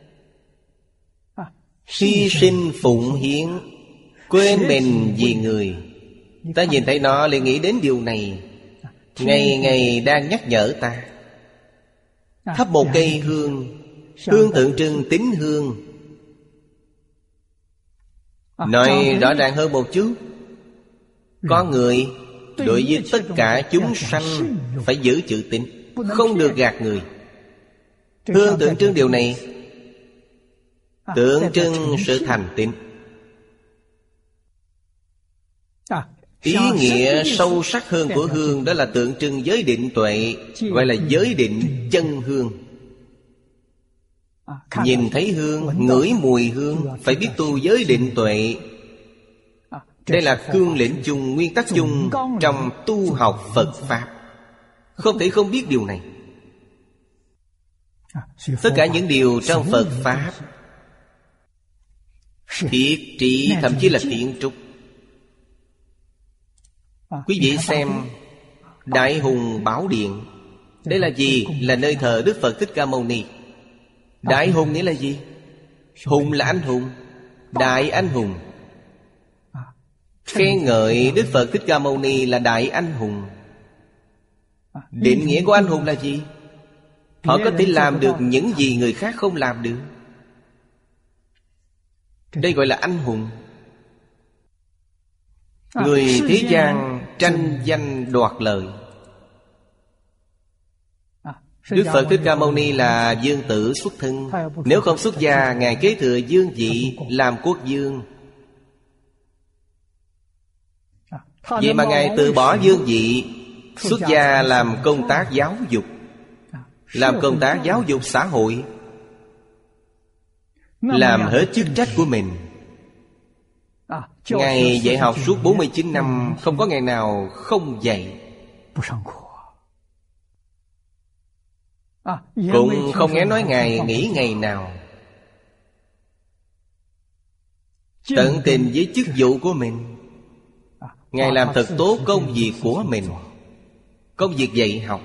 Hy sinh phụng hiến, quên mình vì người. Ta nhìn thấy nó liền nghĩ đến điều này, ngày ngày đang nhắc nhở ta. Thắp một cây hương, hương tượng trưng tín hương. Nói rõ ràng hơn một chút, có người đối với tất cả chúng sanh phải giữ chữ tín, không được gạt người. Hương tượng trưng điều này, tượng trưng sự thành tín. Ý nghĩa sâu sắc hơn của hương đó là tượng trưng giới định tuệ, gọi là giới định chân hương. Nhìn thấy hương, ngửi mùi hương, phải biết tu giới định tuệ. Đây là cương lĩnh chung, nguyên tắc chung trong tu học Phật Pháp. Không thể không biết điều này. Tất cả những điều trong Phật Pháp, thiết trí, thậm chí là kiến trúc. Quý vị xem Đại Hùng Bảo Điện. Đây là gì? Là nơi thờ Đức Phật Thích Ca Mâu Ni. Đại hùng nghĩa là gì? Hùng là anh hùng, đại anh hùng. Khen ngợi Đức Phật Thích Ca Mâu Ni là đại anh hùng. Định nghĩa của anh hùng là gì? Họ có thể làm được những gì người khác không làm được. Đây gọi là anh hùng. Người thế gian tranh danh đoạt lợi. Đức Phật Thích Ca Mâu Ni là dương tử xuất thân. Nếu không xuất gia, Ngài kế thừa dương vị, làm quốc vương. Vậy mà Ngài từ bỏ dương vị, xuất gia làm công tác giáo dục, làm công tác giáo dục xã hội, làm hết chức trách của mình. Ngài dạy học suốt bốn mươi chín năm, không có ngày nào không dạy. Cũng không nghe nói Ngài nghỉ ngày nào. Tận tình với chức vụ của mình. Ngài làm thật tốt công việc của mình, công việc dạy học.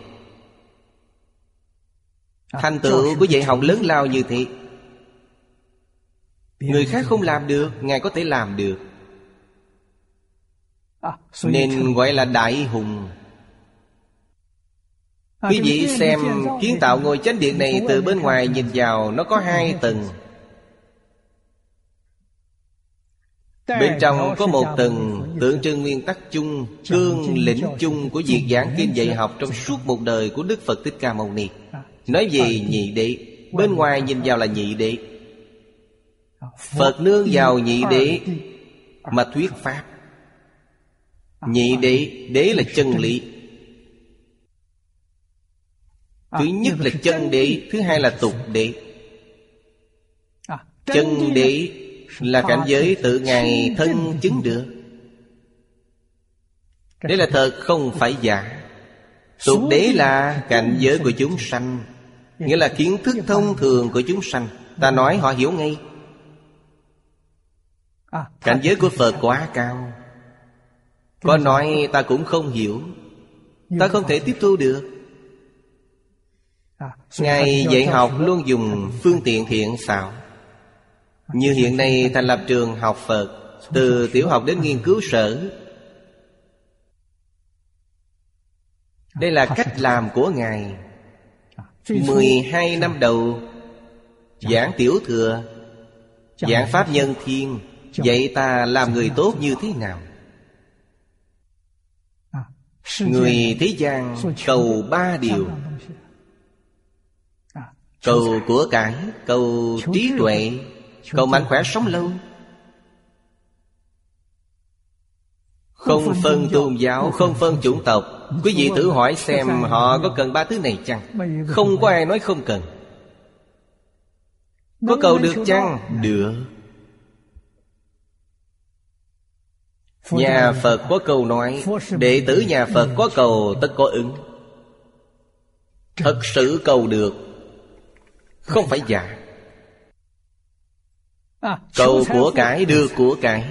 Thành tựu của dạy học lớn lao như thế, người khác không làm được, Ngài có thể làm được. Nên gọi là đại hùng. Quý vị xem kiến tạo ngôi chánh điện này, từ bên ngoài nhìn vào nó có hai tầng. Bên trong có một tầng tượng trưng nguyên tắc chung, cương lĩnh chung của việc giảng kinh dạy học trong suốt một đời của Đức Phật Thích Ca Mâu Ni. Nói về nhị đế, bên ngoài nhìn vào là nhị đế. Phật nương vào nhị đế mà thuyết pháp. Nhị đế, đế là chân lý. Thứ nhất là chân đế, thứ hai là tục đế. Chân đế là cảnh giới tự Ngài thân chứng được. Đây là thật, không phải giả. Tục đế là cảnh giới của chúng sanh, nghĩa là kiến thức thông thường của chúng sanh. Ta nói họ hiểu ngay. Cảnh giới của Phật quá cao, có nói ta cũng không hiểu, ta không thể tiếp thu được. Ngài dạy học luôn dùng phương tiện thiện xảo. Như hiện nay thành lập trường học Phật, từ tiểu học đến nghiên cứu sở. Đây là cách làm của Ngài. Mười hai năm đầu giảng tiểu thừa, giảng pháp nhân thiên, dạy ta làm người tốt như thế nào. Người thế gian cầu ba điều: cầu của cải, cầu trí tuệ, cầu mạnh khỏe sống lâu. Không phân tôn giáo, không phân chủng tộc, Quý vị thử hỏi xem họ có cần ba thứ này chăng? Không có ai nói không cần. Có cầu được chăng? Được. Nhà Phật có câu nói, đệ tử nhà Phật có cầu tất có ứng. Thật sự cầu được, không phải giả. Cầu của cải được của cải,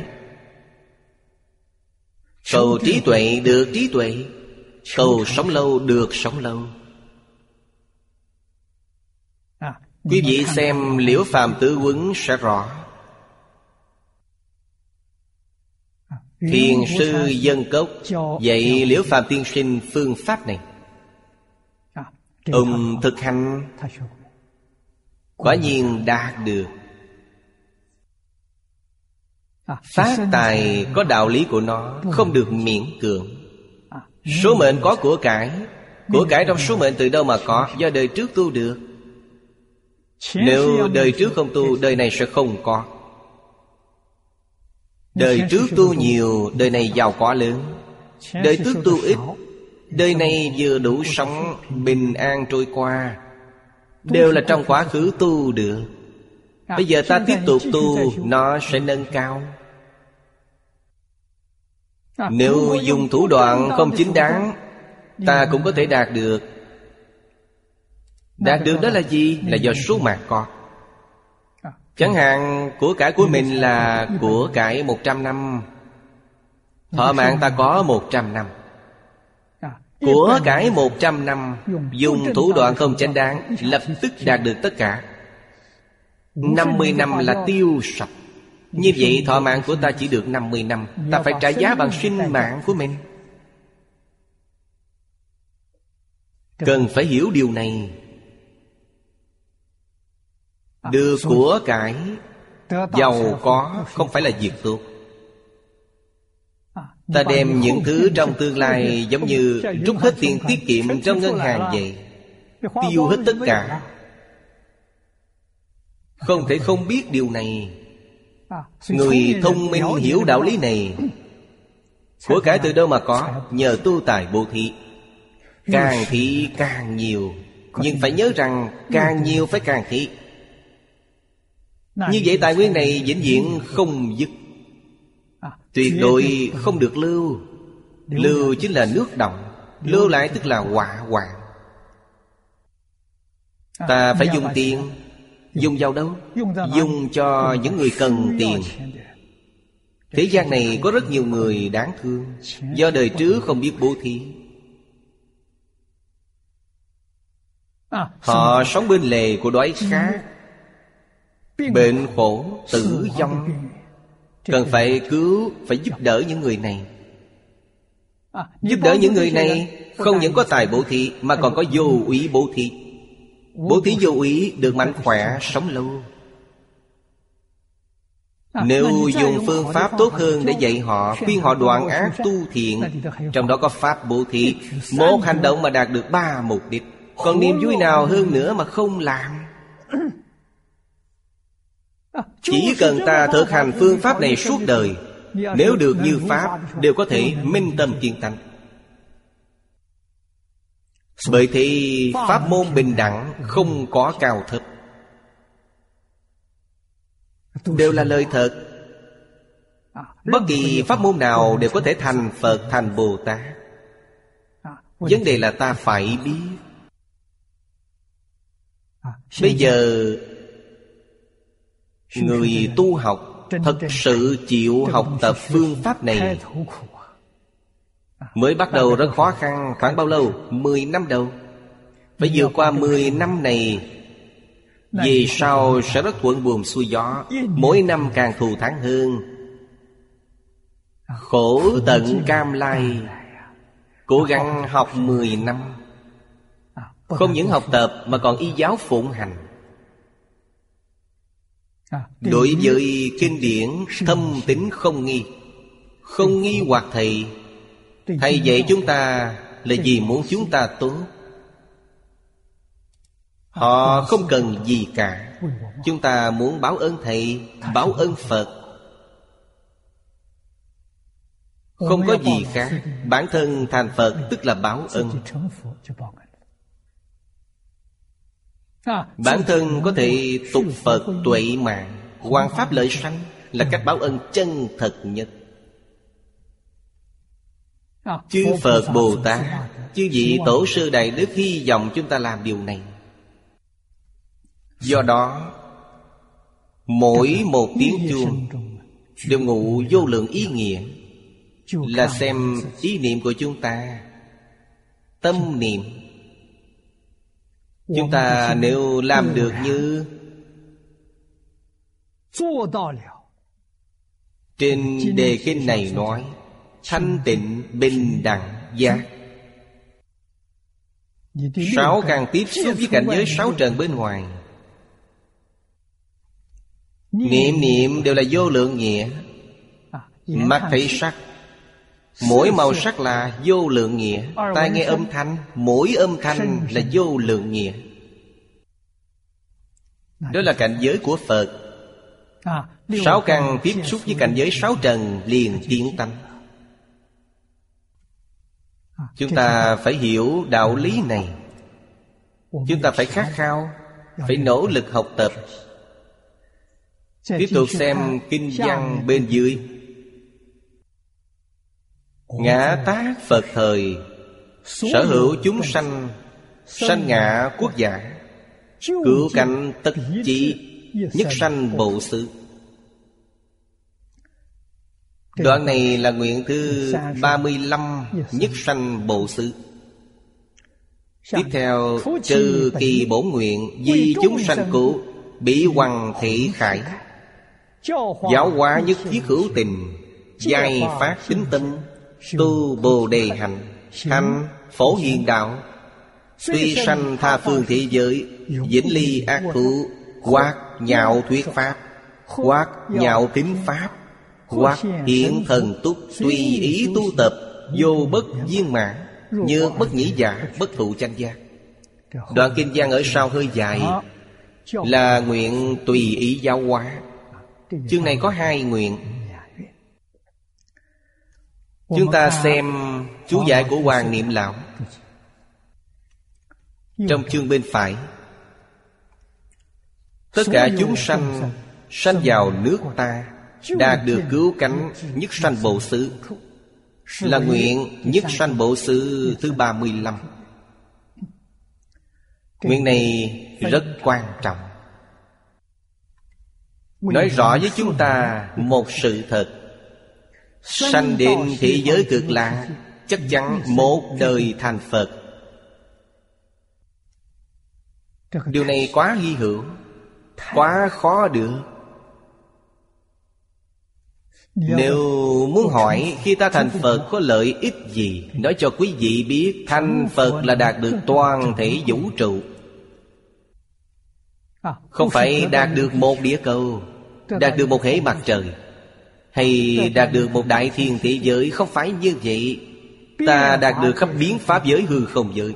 cầu trí tuệ được trí tuệ, cầu sống lâu được sống lâu. Quý vị xem Liễu Phàm Tử Huấn sẽ rõ. Thiền sư Dân Cốc dạy Liễu Phàm tiên sinh phương pháp này. Ông thực hành, quả nhiên đạt được. Phát tài có đạo lý của nó, không được miễn cưỡng. Số mệnh có của cải. Của cải trong số mệnh từ đâu mà có? Do đời trước tu được. Nếu đời trước không tu, đời này sẽ không có. Đời trước tu nhiều, đời này giàu có lớn. Đời trước tu ít, đời này vừa đủ sống bình an trôi qua. Đều là trong quá khứ tu được. Bây giờ ta tiếp tục tu, nó sẽ nâng cao. Nếu dùng thủ đoạn không chính đáng, ta cũng có thể đạt được. Đạt được đó là gì? Là do số mạng có. Chẳng hạn của cải của mình là của cải một trăm năm, thọ mạng ta có một trăm năm. Của cải một trăm năm, dùng thủ đoạn không chánh đáng, lập tức đạt được tất cả. Năm mươi năm là tiêu sạch. Như vậy thọ mạng của ta chỉ được năm mươi năm. Ta phải trả giá bằng sinh mạng của mình. Cần phải hiểu điều này. Được của cải, giàu có không phải là việc tốt. Ta đem những thứ trong tương lai giống như rút hết tiền tiết kiệm trong ngân hàng vậy, tiêu hết tất cả. Không thể không biết điều này. Người thông minh hiểu đạo lý này. Của cải từ đâu mà có? Nhờ tu tài bố thí. Càng thí càng nhiều. Nhưng phải nhớ rằng càng nhiều phải càng thí. Như vậy tài nguyên này vĩnh viễn không dứt. Tuyệt đối không được lưu. Lưu chính là nước động. Lưu lại tức là hỏa hoạn. Ta phải dùng tiền. Dùng vào đâu? Dùng cho những người cần tiền. Thế gian này có rất nhiều người đáng thương, do đời trước không biết bố thí. Họ sống bên lề của đói khát, bệnh khổ, tử vong. Cần phải cứu, phải giúp đỡ những người này. Giúp đỡ những người này không những có tài bố thí, mà còn có vô úy bố thí. Bố thí vô úy được mạnh khỏe, sống lâu. Nếu dùng phương pháp tốt hơn để dạy họ, khuyên họ đoạn ác tu thiện, trong đó có pháp bố thí, một hành động mà đạt được ba mục đích. Còn niềm vui nào hơn nữa mà không làm? Chỉ cần ta thực hành phương pháp này suốt đời, nếu được như pháp, đều có thể minh tâm kiên tánh. Bởi thì pháp môn bình đẳng, không có cao thấp, đều là lời thật. Bất kỳ pháp môn nào đều có thể thành Phật, thành Bồ Tát. Vấn đề là ta phải biết. Bây giờ người tu học thật sự chịu học tập phương pháp này. Mới bắt đầu rất khó khăn. Khoảng bao lâu? Mười năm đầu. Phải vượt qua mười năm này, về sau sẽ rất thuận buồm xuôi gió. Mỗi năm càng thù thắng hơn. Khổ tận cam lai. Cố gắng học mười năm. Không những học tập mà còn y giáo phụng hành. Đối với kinh điển thâm tín không nghi. Không nghi hoặc thầy. Thầy dạy chúng ta là vì muốn chúng ta tốt. Họ không cần gì cả. Chúng ta muốn báo ơn thầy, báo ơn Phật. Không có gì khác. Bản thân thành Phật tức là báo ân. Bản thân có thể tục Phật tuệ mạng, hoằng pháp lợi sanh, là cách báo ân chân thật nhất. Chư Phật Bồ Tát, chư vị Tổ sư Đại Đức hy vọng chúng ta làm điều này. Do đó mỗi một tiếng chuông đều ngụ vô lượng ý nghĩa, là xem ý niệm của chúng ta, tâm niệm. Chúng ta nếu làm được như trên đề kinh này nói, thanh tịnh bình đẳng giác, sáu càng tiếp xúc với cảnh giới sáu trần bên ngoài, niệm niệm đều là vô lượng nghĩa. Mắt thấy sắc, mỗi màu sắc là vô lượng nghĩa. Tai nghe âm thanh, mỗi âm thanh là vô lượng nghĩa. Đó là cảnh giới của Phật. Sáu căn tiếp xúc với cảnh giới sáu trần liền tiến tâm. Chúng ta phải hiểu đạo lý này. Chúng ta phải khát khao, phải nỗ lực học tập. Tiếp tục xem kinh văn bên dưới. Ngã tác Phật thời, sở hữu chúng sanh, sanh ngã quốc giả, cứu cánh tất chí, nhất sanh bộ xứ. Đoạn này là nguyện thứ ba mươi lăm, nhất sanh bộ xứ. Tiếp theo, trừ kỳ bổn nguyện, vì chúng sanh cứu, bỉ hoằng thị khải. Giáo hóa nhất thiết hữu tình, giai phát tính tâm, tu bồ đề hành, hành phổ hiền đạo. Tuy sanh tha phương thế giới, vĩnh ly ác thú, hoặc nhạo thuyết pháp, hoặc nhạo kính pháp, hoặc hiện thần túc, tùy ý tu tập, vô bất viên mãn, như bất nhĩ giả, bất thụ chánh giác. Đoạn kinh văn ở sau hơi dài, là nguyện tùy ý giáo hóa. Chương này có hai nguyện. Chúng ta xem chú giải của Hoàng Niệm Lão. Trong chương bên phải, tất cả chúng sanh sanh vào nước ta, đạt được cứu cánh nhất sanh bộ xứ, là nguyện nhất sanh bộ xứ thứ ba mươi lăm. Nguyện này rất quan trọng, nói rõ với chúng ta một sự thật. Sanh đến thế giới cực lạc, chắc chắn một đời thành Phật. Điều này quá hy hữu, quá khó được. Nếu muốn hỏi khi ta thành Phật có lợi ích gì, nói cho quý vị biết, thành Phật là đạt được toàn thể vũ trụ. Không phải đạt được một địa cầu, đạt được một hệ mặt trời, hay đạt được một đại thiên thế giới. Không phải như vậy. Ta đạt được khắp biến pháp giới hư không giới.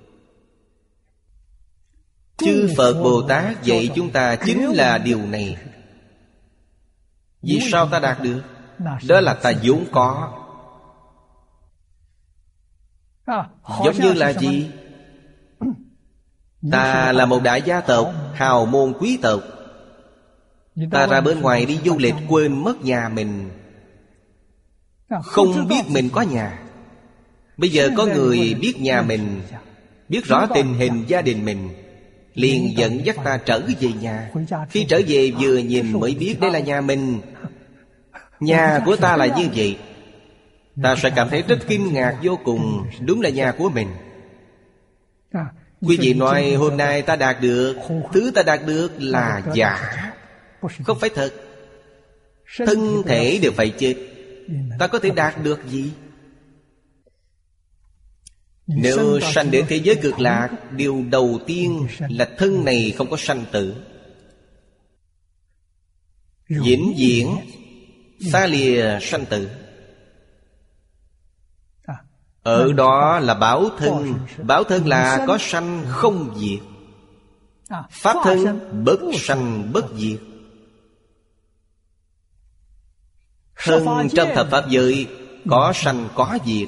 Chư Phật Bồ Tát dạy chúng ta chính là điều này. Vì sao ta đạt được? Đó là ta vốn có. Giống như là gì? Ta là một đại gia tộc, hào môn quý tộc. Ta ra bên ngoài đi du lịch quên mất nhà mình, không biết mình có nhà. Bây giờ có người biết nhà mình, biết rõ tình hình gia đình mình, liền dẫn dắt ta trở về nhà. Khi trở về vừa nhìn mới biết đây là nhà mình. Nhà của ta là như vậy. Ta sẽ cảm thấy rất kinh ngạc vô cùng. Đúng là nhà của mình. Quý vị nói hôm nay ta đạt được, thứ ta đạt được là giả, không phải thật. Thân thể đều phải chết, ta có thể đạt được gì? Nếu sanh đến thế giới cực lạc, điều đầu tiên là thân này không có sanh tử, vĩnh viễn xa lìa sanh tử. Ở đó là báo thân. Báo thân là có sanh không diệt, pháp thân bất sanh bất diệt. Thân trong thập pháp giới có sanh có diệt.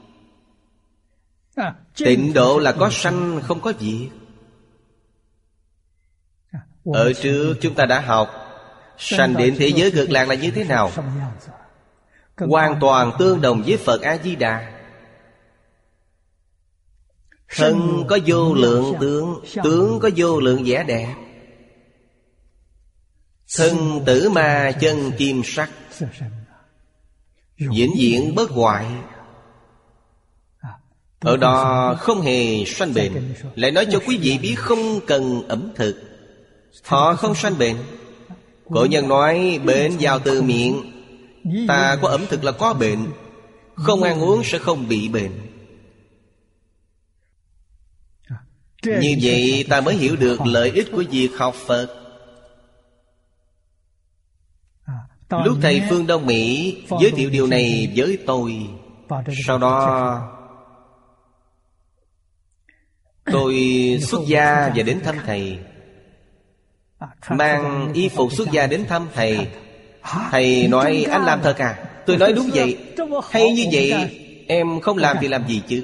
Tịnh độ là có sanh không có diệt. Ở trước chúng ta đã học sanh đến thế giới cực lạc là như thế nào. Hoàn toàn tương đồng với Phật A-di-đà. Thân có vô lượng tướng, tướng có vô lượng vẻ đẹp. Thân tử ma chân kim sắc, vĩnh viễn bất hoại. Ở đó không hề sanh bệnh. Lại nói cho quý vị biết không cần ẩm thực, họ không sanh bệnh. Cổ nhân nói bệnh vào từ miệng. Ta có ẩm thực là có bệnh, không ăn uống sẽ không bị bệnh. Như vậy ta mới hiểu được lợi ích của việc học Phật. Lúc thầy Phương Đông Mỹ giới thiệu điều này với tôi, sau đó tôi xuất gia và đến thăm thầy. Mang y phục xuất gia đến thăm thầy. Thầy nói anh làm thật à? Tôi nói đúng vậy. Hay như vậy em không làm thì làm gì chứ?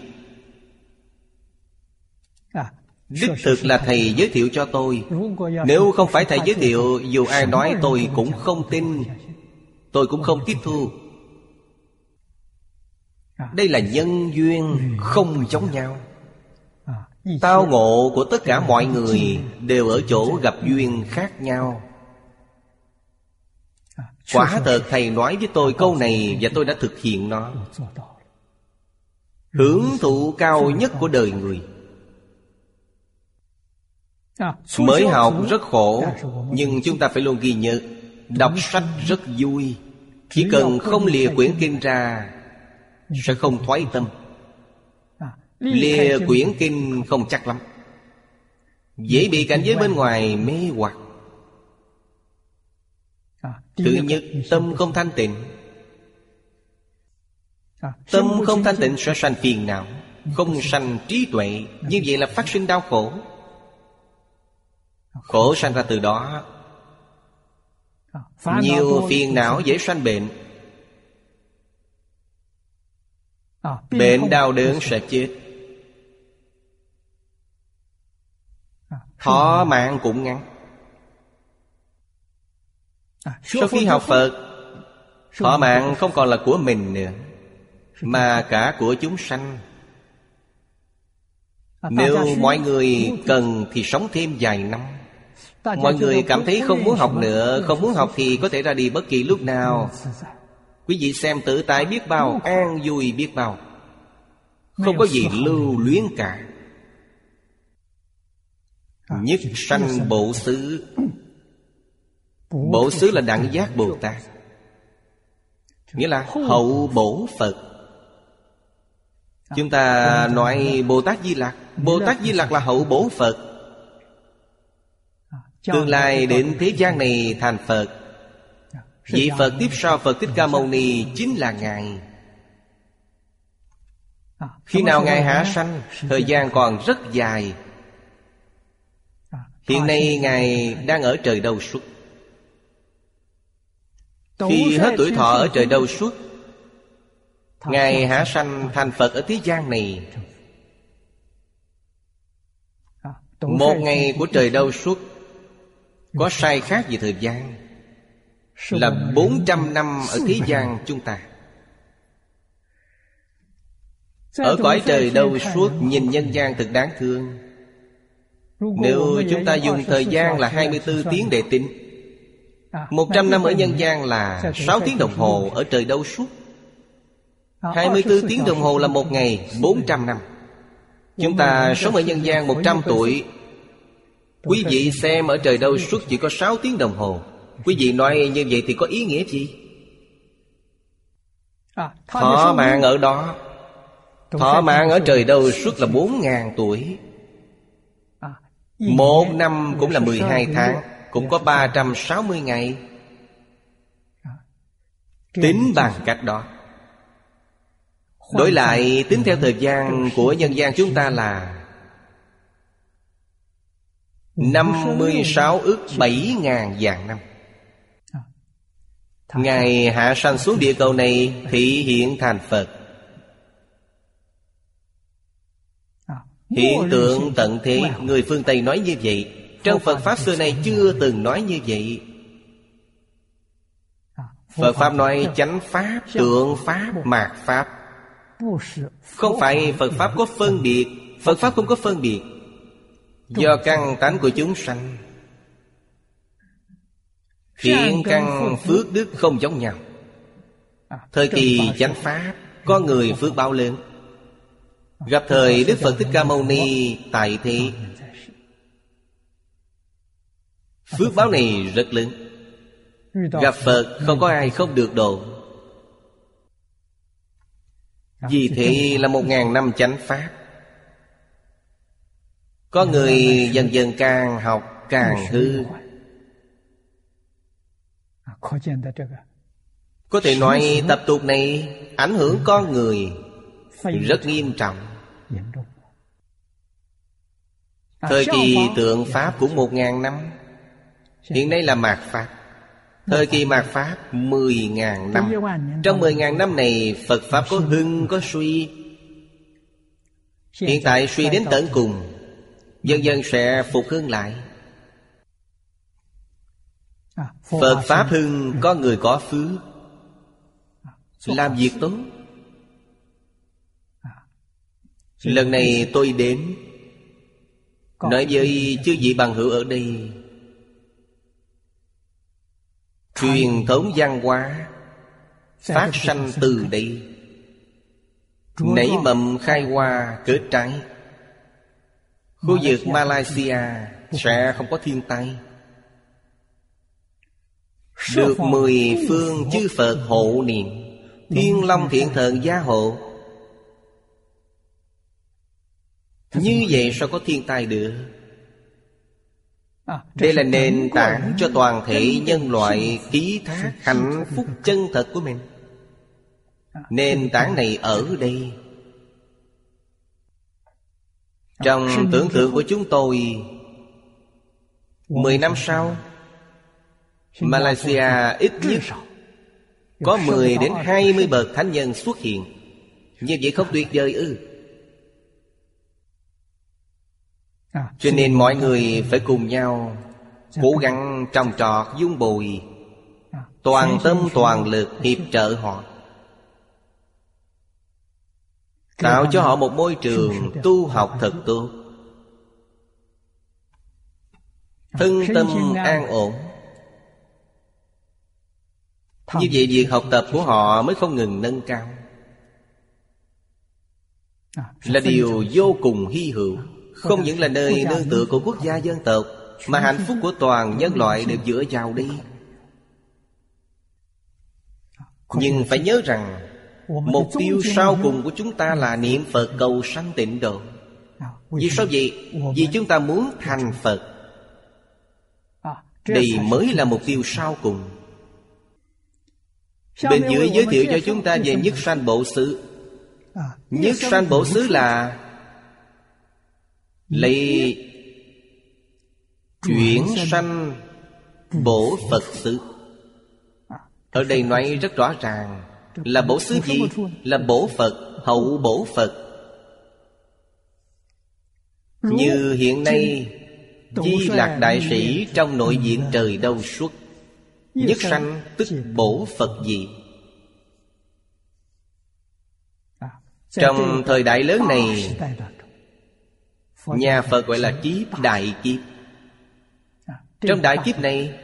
Đích thực là thầy giới thiệu cho tôi. Nếu không phải thầy giới thiệu, dù ai nói tôi cũng không tin, tôi cũng không tiếp thu. Đây là nhân duyên không giống nhau. Tao ngộ của tất cả mọi người đều ở chỗ gặp duyên khác nhau. Quả thật thầy nói với tôi câu này và tôi đã thực hiện nó. Hưởng thụ cao nhất của đời người. Mới học rất khổ, nhưng chúng ta phải luôn ghi nhớ. Đọc sách rất vui. Chỉ cần không lìa quyển kinh ra sẽ không thoái tâm. Lìa quyển kinh không chắc lắm, dễ bị cảnh giới bên ngoài mê hoặc. Thứ nhất, tâm không thanh tịnh. Tâm không thanh tịnh sẽ sanh phiền não, không sanh trí tuệ. Như vậy là phát sinh đau khổ. Khổ sanh ra từ đó. Nhiều phiền não dễ sanh bệnh. Bệnh đau đớn sẽ chết. Thọ mạng cũng ngắn. Sau khi học Phật, thọ mạng không còn là của mình nữa, mà cả của chúng sanh. Nếu mọi người cần thì sống thêm vài năm. Mọi người cảm thấy không muốn học nữa, không muốn học thì có thể ra đi bất kỳ lúc nào. Quý vị xem tự tại biết bao, an vui biết bao, không có gì lưu luyến cả. Nhất sanh bộ xứ. Bộ xứ là Đẳng Giác Bồ Tát, nghĩa là hậu bổ Phật. Chúng ta nói Bồ Tát Di Lặc. Bồ Tát Di Lặc là hậu bổ Phật. Tương lai đến thế gian này thành Phật. Vị Phật tiếp sau Phật Thích Ca Mâu Ni chính là Ngài. Khi nào Ngài hạ sanh? Thời gian còn rất dài. Hiện nay Ngài đang ở trời Đâu Xuất. Khi hết tuổi thọ ở trời Đâu Xuất, Ngài hạ sanh thành Phật ở thế gian này. Một ngày của trời Đâu Xuất có sai khác về thời gian là bốn trăm năm ở thế gian chúng ta. Ở cõi trời Đâu Xuất nhìn nhân gian thật đáng thương. Nếu chúng ta dùng thời gian là hai mươi tư tiếng để tính, một trăm năm ở nhân gian là sáu tiếng đồng hồ ở trời Đâu Xuất. Hai mươi tư tiếng đồng hồ là một ngày, bốn trăm năm. Chúng ta sống ở nhân gian một trăm tuổi. Quý vị xem ở trời Đâu Xuất chỉ có sáu tiếng đồng hồ. Quý vị nói như vậy thì có ý nghĩa gì? Thọ mạng ở đó, thọ mạng ở trời Đâu Xuất là bốn ngàn tuổi. Một năm cũng là mười hai tháng, cũng có ba trăm sáu mươi ngày. Tính bằng cách đó. Đổi lại tính theo thời gian của nhân gian chúng ta là năm mươi sáu ức bảy ngàn vạn năm. Ngài hạ sanh xuống địa cầu này thị hiện thành Phật. Hiện tượng tận thế, người phương Tây nói như vậy. Trong Phật Pháp xưa này chưa từng nói như vậy. Phật Pháp nói chánh Pháp, tượng Pháp, mạt Pháp. Không phải Phật Pháp có phân biệt. Phật Pháp không có phân biệt. Do căn tánh của chúng sanh, thiện căn phước đức không giống nhau. Thời kỳ chánh Pháp, có người phước báo lớn. Gặp thời Đức Phật Thích Ca Mâu Ni tại thế, phước báo này rất lớn. Gặp Phật không có ai không được độ. Vì thế là một ngàn năm chánh Pháp. Có người dần dần càng học càng hư. Có thể nói tập tục này ảnh hưởng con người rất nghiêm trọng. Thời kỳ tượng Pháp cũng một ngàn năm. Hiện nay là mạt Pháp. Thời kỳ mạt Pháp mười ngàn năm. Trong mười ngàn năm này Phật Pháp có hưng có suy. Hiện tại suy đến tận cùng, dần dần sẽ phục hưng lại. Phật Pháp hưng, có người có phước, làm việc tốt. Lần này tôi đến nói với chư vị bằng hữu ở đây, truyền thống văn hóa phát sanh từ đây, nảy mầm khai hoa kết trái. Khu vực Malaysia sẽ không có thiên tai. Được mười phương chư Phật hộ niệm, Thiên Long Thiện Thần gia hộ. Như vậy sao có thiên tai được? Đây là nền tảng cho toàn thể nhân loại ký thác hạnh phúc chân thật của mình. Nền tảng này ở đây. Trong tưởng tượng của chúng tôi, mười năm sau Malaysia ít nhất có mười đến hai mươi bậc thánh nhân xuất hiện. Như vậy không tuyệt vời ư? Cho nên mọi người phải cùng nhau cố gắng trồng trọt dung bồi, toàn tâm toàn lực hiệp trợ họ, tạo cho họ một môi trường tu học thật tốt, thân tâm an ổn. Như vậy việc học tập của họ mới không ngừng nâng cao, là điều vô cùng hy hữu. Không những là nơi nương tựa của quốc gia dân tộc, mà hạnh phúc của toàn nhân loại đều dựa vào đây. Nhưng phải nhớ rằng mục tiêu sau cùng của chúng ta là niệm Phật cầu sanh tịnh độ. Vì sao vậy? Vì chúng ta muốn thành Phật. Đây mới là mục tiêu sau cùng. Bên dưới giới thiệu cho chúng ta về Nhất Sanh Bổ Xứ. Nhất Sanh Bổ Xứ là lấy chuyển sanh bổ Phật xứ. Ở đây nói rất rõ ràng là bổ xứ gì? Là bổ Phật, hậu bổ Phật. Như hiện nay Di Lạc Đại Sĩ trong nội viện trời đâu xuất, nhất sanh tức bổ Phật gì. Trong thời đại lớn này, nhà Phật gọi là kiếp đại kiếp. Trong đại kiếp này,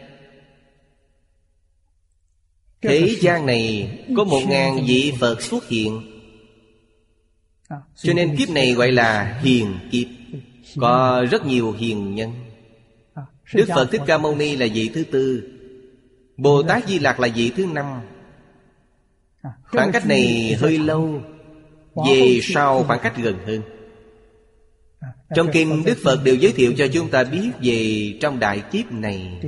thế gian này có một ngàn vị Phật xuất hiện. Cho nên kiếp này gọi là hiền kiếp. Có rất nhiều hiền nhân. Đức Phật Thích Ca Mâu Ni là vị thứ tư, Bồ Tát Di Lặc là vị thứ năm. Khoảng cách này hơi lâu, về sau khoảng cách gần hơn. Trong kinh Đức Phật đều giới thiệu cho chúng ta biết về trong đại kiếp này.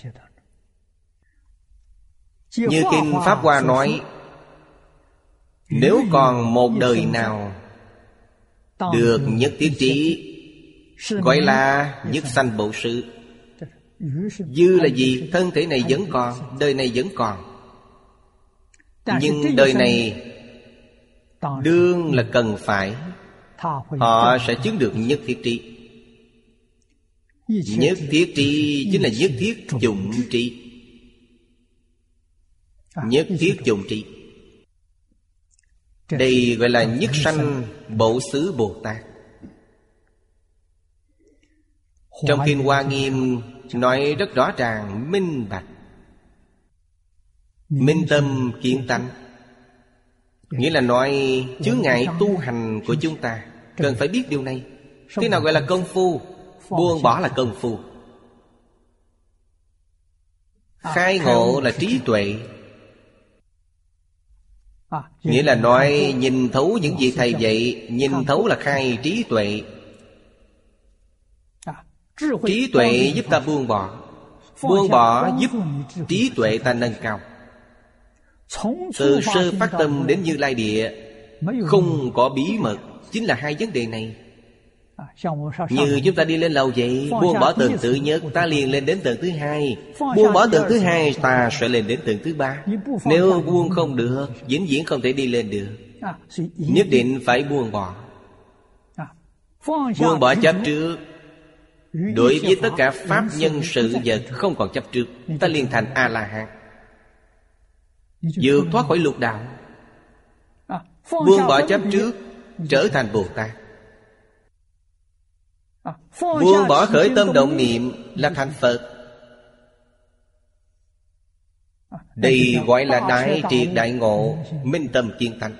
Như kinh Pháp Hoa nói, nếu còn một đời nào được nhất thiết trí, gọi là nhất sanh bổ xứ. Dư là gì? Thân thể này vẫn còn, đời này vẫn còn. Nhưng đời này đương là cần phải, họ sẽ chứng được nhất thiết trí. Nhất thiết trí chính là nhất thiết dụng trí. Nhất thiết dụng trí, đây gọi là nhất sanh Bổ Xứ Bồ Tát. Trong Kinh Hoa Nghiêm nói rất rõ ràng, minh bạch. Minh tâm kiến tánh, nghĩa là nói chướng ngại tu hành của chúng ta cần phải biết điều này. Thế nào gọi là công phu? Buông bỏ là công phu. Khai ngộ là trí tuệ, nghĩa là nói nhìn thấu những gì Thầy dạy. Nhìn thấu là khai trí tuệ. Trí tuệ giúp ta buông bỏ. Buông bỏ giúp trí tuệ ta nâng cao. Từ sơ phát tâm đến Như Lai Địa không có bí mật, chính là hai vấn đề này. Như chúng ta đi lên lầu vậy, buông bỏ tầng thứ nhất, ta liền lên đến tầng thứ hai. Buông bỏ tầng thứ hai, ta sẽ lên đến tầng thứ ba. Nếu buông không được, vĩnh viễn không thể đi lên được. Nhất định phải buông bỏ. Buông bỏ chấp trước. Đối với tất cả pháp nhân sự vật không còn chấp trước, ta liền thành A-la-hán, vượt thoát khỏi lục đạo. Buông bỏ chấp trước, trở thành Bồ Tát. Buông bỏ khởi tâm động niệm là thành Phật. Đây gọi là đại triệt đại ngộ, minh tâm kiến tánh.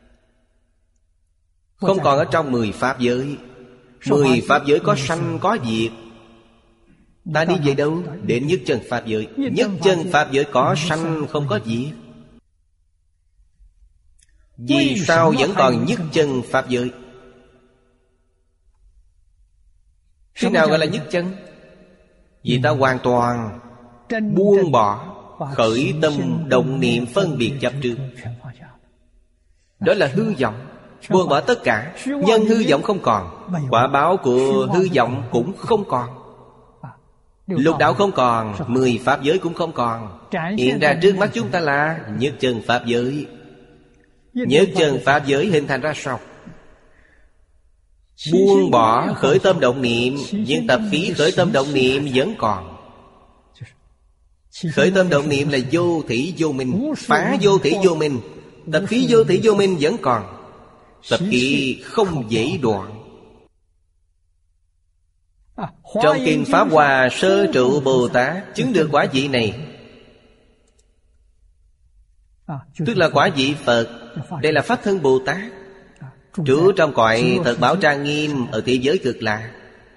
Không còn ở trong mười pháp giới. Mười pháp giới có sanh có diệt, ta đi về đâu? Đến nhất chân pháp giới. Nhất chân pháp giới có sanh không có diệt. Vì sao vẫn còn nhất chân pháp giới? Thế nào gọi là nhất chân? Vì ta hoàn toàn buông bỏ khởi tâm động niệm phân biệt chấp trước. Đó là hư vọng. Buông bỏ tất cả. Nhân hư vọng không còn, quả báo của hư vọng cũng không còn. Lục đạo không còn, mười pháp giới cũng không còn. Hiện ra trước mắt chúng ta là nhất chân pháp giới. Nhất chân pháp giới hình thành ra sao? Buông bỏ khởi tâm động niệm, nhưng tập khí khởi tâm động niệm vẫn còn. Khởi tâm động niệm là vô thỉ vô minh, phá vô thỉ vô minh. Tập khí vô thỉ vô minh vẫn còn. Tập khí không dễ đoạn. Trong Kinh Pháp Hoa, Sơ Trụ Bồ Tát chứng được quả vị này, tức là quả vị Phật. Đây là Pháp Thân Bồ Tát, trú trong cõi thật bảo trang nghiêm ở thế giới Cực Lạc.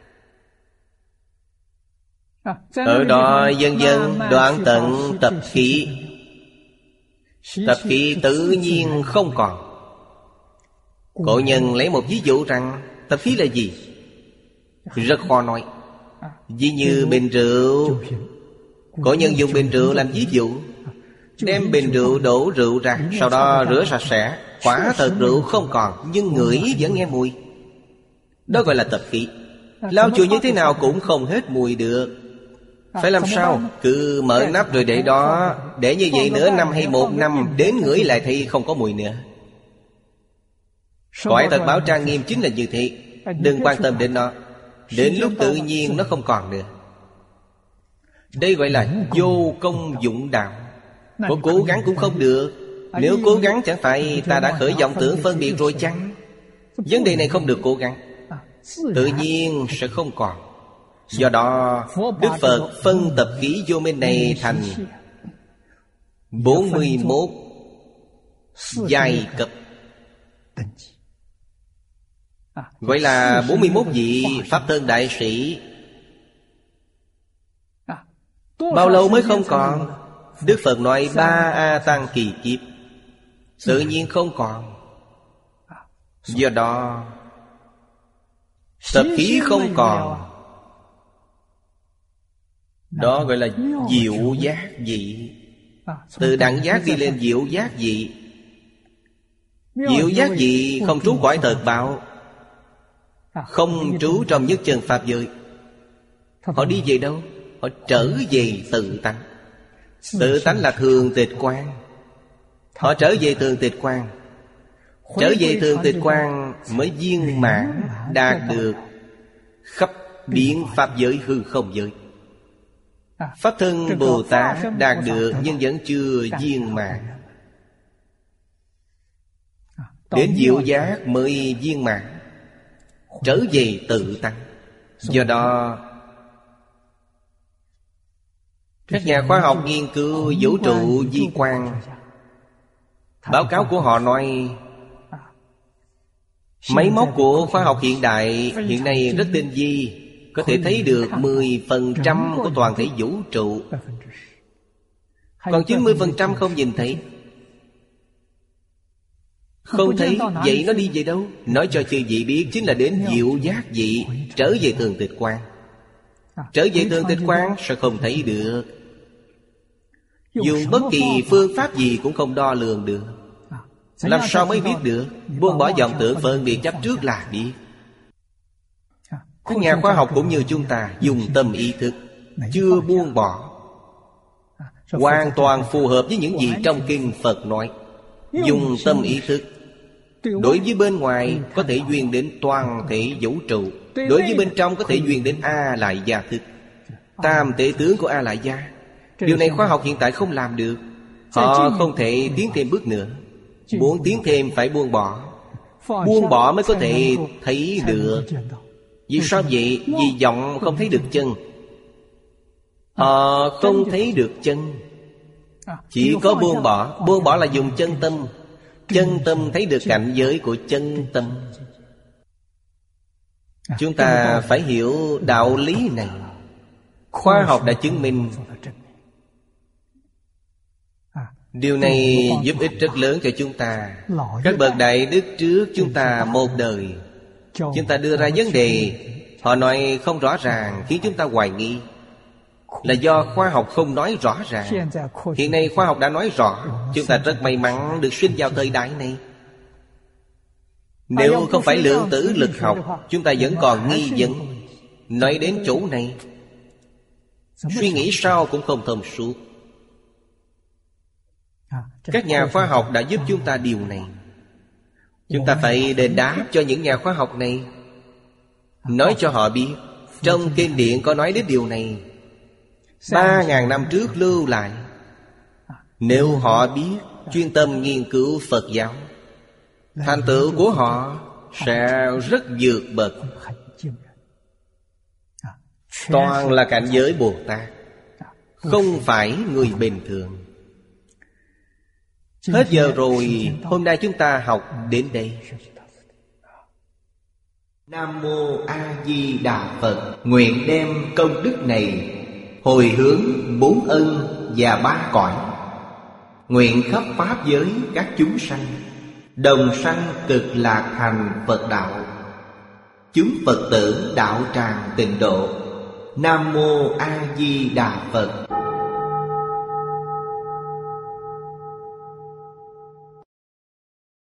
Ở đó dần dần đoạn tận tập khí. Tập khí tự nhiên không còn. Cổ nhân lấy một ví dụ rằng tập khí là gì? Rất khó nói. Ví như bình rượu. Cổ nhân dùng bình rượu làm ví dụ. Đem bình rượu đổ rượu ra, sau đó rửa sạch sẽ. Quả thật rượu không còn, nhưng ngửi vẫn nghe mùi. Đó gọi là tập khí. Lau chùi như thế nào cũng không hết mùi được. Phải làm sao? Cứ mở nắp rồi để đó. Để như vậy nửa năm hay một năm, đến ngửi lại thì không có mùi nữa. Cõi thật báo trang nghiêm chính là như thế. Đừng quan tâm đến nó. Đến lúc tự nhiên nó không còn nữa. Đây gọi là vô công dụng đạo. Có cố gắng cũng không được. Nếu cố gắng chẳng phải ta đã khởi vọng tưởng phân biệt rồi chăng? Vấn đề này không được cố gắng, tự nhiên sẽ không còn. Do đó Đức Phật phân tập khí vô minh này thành bốn mươi mốt giai cấp, gọi là bốn mươi mốt vị Pháp Thân Đại Sĩ. Bao lâu mới không còn? Đức Phật nói ba A Tăng kỳ kiếp, tự nhiên không còn. Do đó tập khí không còn. Đó gọi là diệu giác vị. Từ đẳng giác đi lên diệu giác vị. Diệu giác vị không trú cõi thật báo, không trú trong nhất chân Pháp giới. Họ đi về đâu? Họ trở về tự tánh. Tự tánh là thường tịch quan. Họ trở về Thường Tịch Quan. Trở về Thường Tịch Quan mới viên mãn đạt được khắp biến pháp giới hư không giới. Pháp thân Bồ Tát đạt được nhưng vẫn chưa viên mãn. Đến diệu giác mới viên mãn, trở về tự tăng. Do đó các nhà khoa học nghiên cứu vũ trụ vi quan, báo cáo của họ nói máy móc của khoa học hiện đại hiện nay rất tinh vi, có thể thấy được mười phần trăm của toàn thể vũ trụ, còn chín mươi phần trăm không nhìn thấy. Không thấy, vậy nó đi về đâu? Nói cho chư vị biết, chính là đến diệu giác vị, trở về Thường Tịch Quan. Trở về Thường Tịch Quan sao không thấy được? Dùng bất kỳ phương pháp gì cũng không đo lường được. Làm sao mới biết được? Buông bỏ vọng tưởng phân biệt chấp trước là biết. Các nhà khoa học cũng như chúng ta dùng tâm ý thức, chưa buông bỏ, hoàn toàn phù hợp với những gì trong kinh Phật nói. Dùng tâm ý thức, đối với bên ngoài có thể duyên đến toàn thể vũ trụ, đối với bên trong có thể duyên đến A Lại Gia thức, tam thể tướng của A Lại Gia. Điều này khoa học hiện tại không làm được. Họ không thể tiến thêm bước nữa. Muốn tiến thêm phải buông bỏ. Buông bỏ mới có thể thấy được. Vì sao vậy? Vì vọng không thấy được chân. Họ không thấy được chân. Chỉ có buông bỏ. Buông bỏ là dùng chân tâm. Chân tâm thấy được cảnh giới của chân tâm. Chúng ta phải hiểu đạo lý này. Khoa học đã chứng minh. Điều này giúp ích rất lớn cho chúng ta. Các bậc đại đức trước chúng ta một đời, chúng ta đưa ra vấn đề, họ nói không rõ ràng, khiến chúng ta hoài nghi. Là do khoa học không nói rõ ràng. Hiện nay khoa học đã nói rõ. Chúng ta rất may mắn được sinh vào thời đại này. Nếu không phải lượng tử lực học, chúng ta vẫn còn nghi vấn. Nói đến chỗ này, suy nghĩ sao cũng không thông suốt. Các nhà khoa học đã giúp chúng ta điều này. Chúng ta phải đền đáp cho những nhà khoa học này. Nói cho họ biết, trong kinh điển có nói đến điều này, Ba ngàn năm trước lưu lại. Nếu họ biết, chuyên tâm nghiên cứu Phật giáo, thành tựu của họ sẽ rất vượt bậc. Toàn là cảnh giới Bồ Tát, không phải người bình thường. Hết giờ rồi, hôm nay chúng ta học đến đây. Nam Mô A Di Đà Phật. Nguyện đem công đức này hồi hướng bốn ân và ba cõi, nguyện khắp pháp giới các chúng sanh đồng sanh cực lạc thành Phật đạo. Chúng Phật tử đạo tràng tịnh độ. Nam Mô A Di Đà Phật.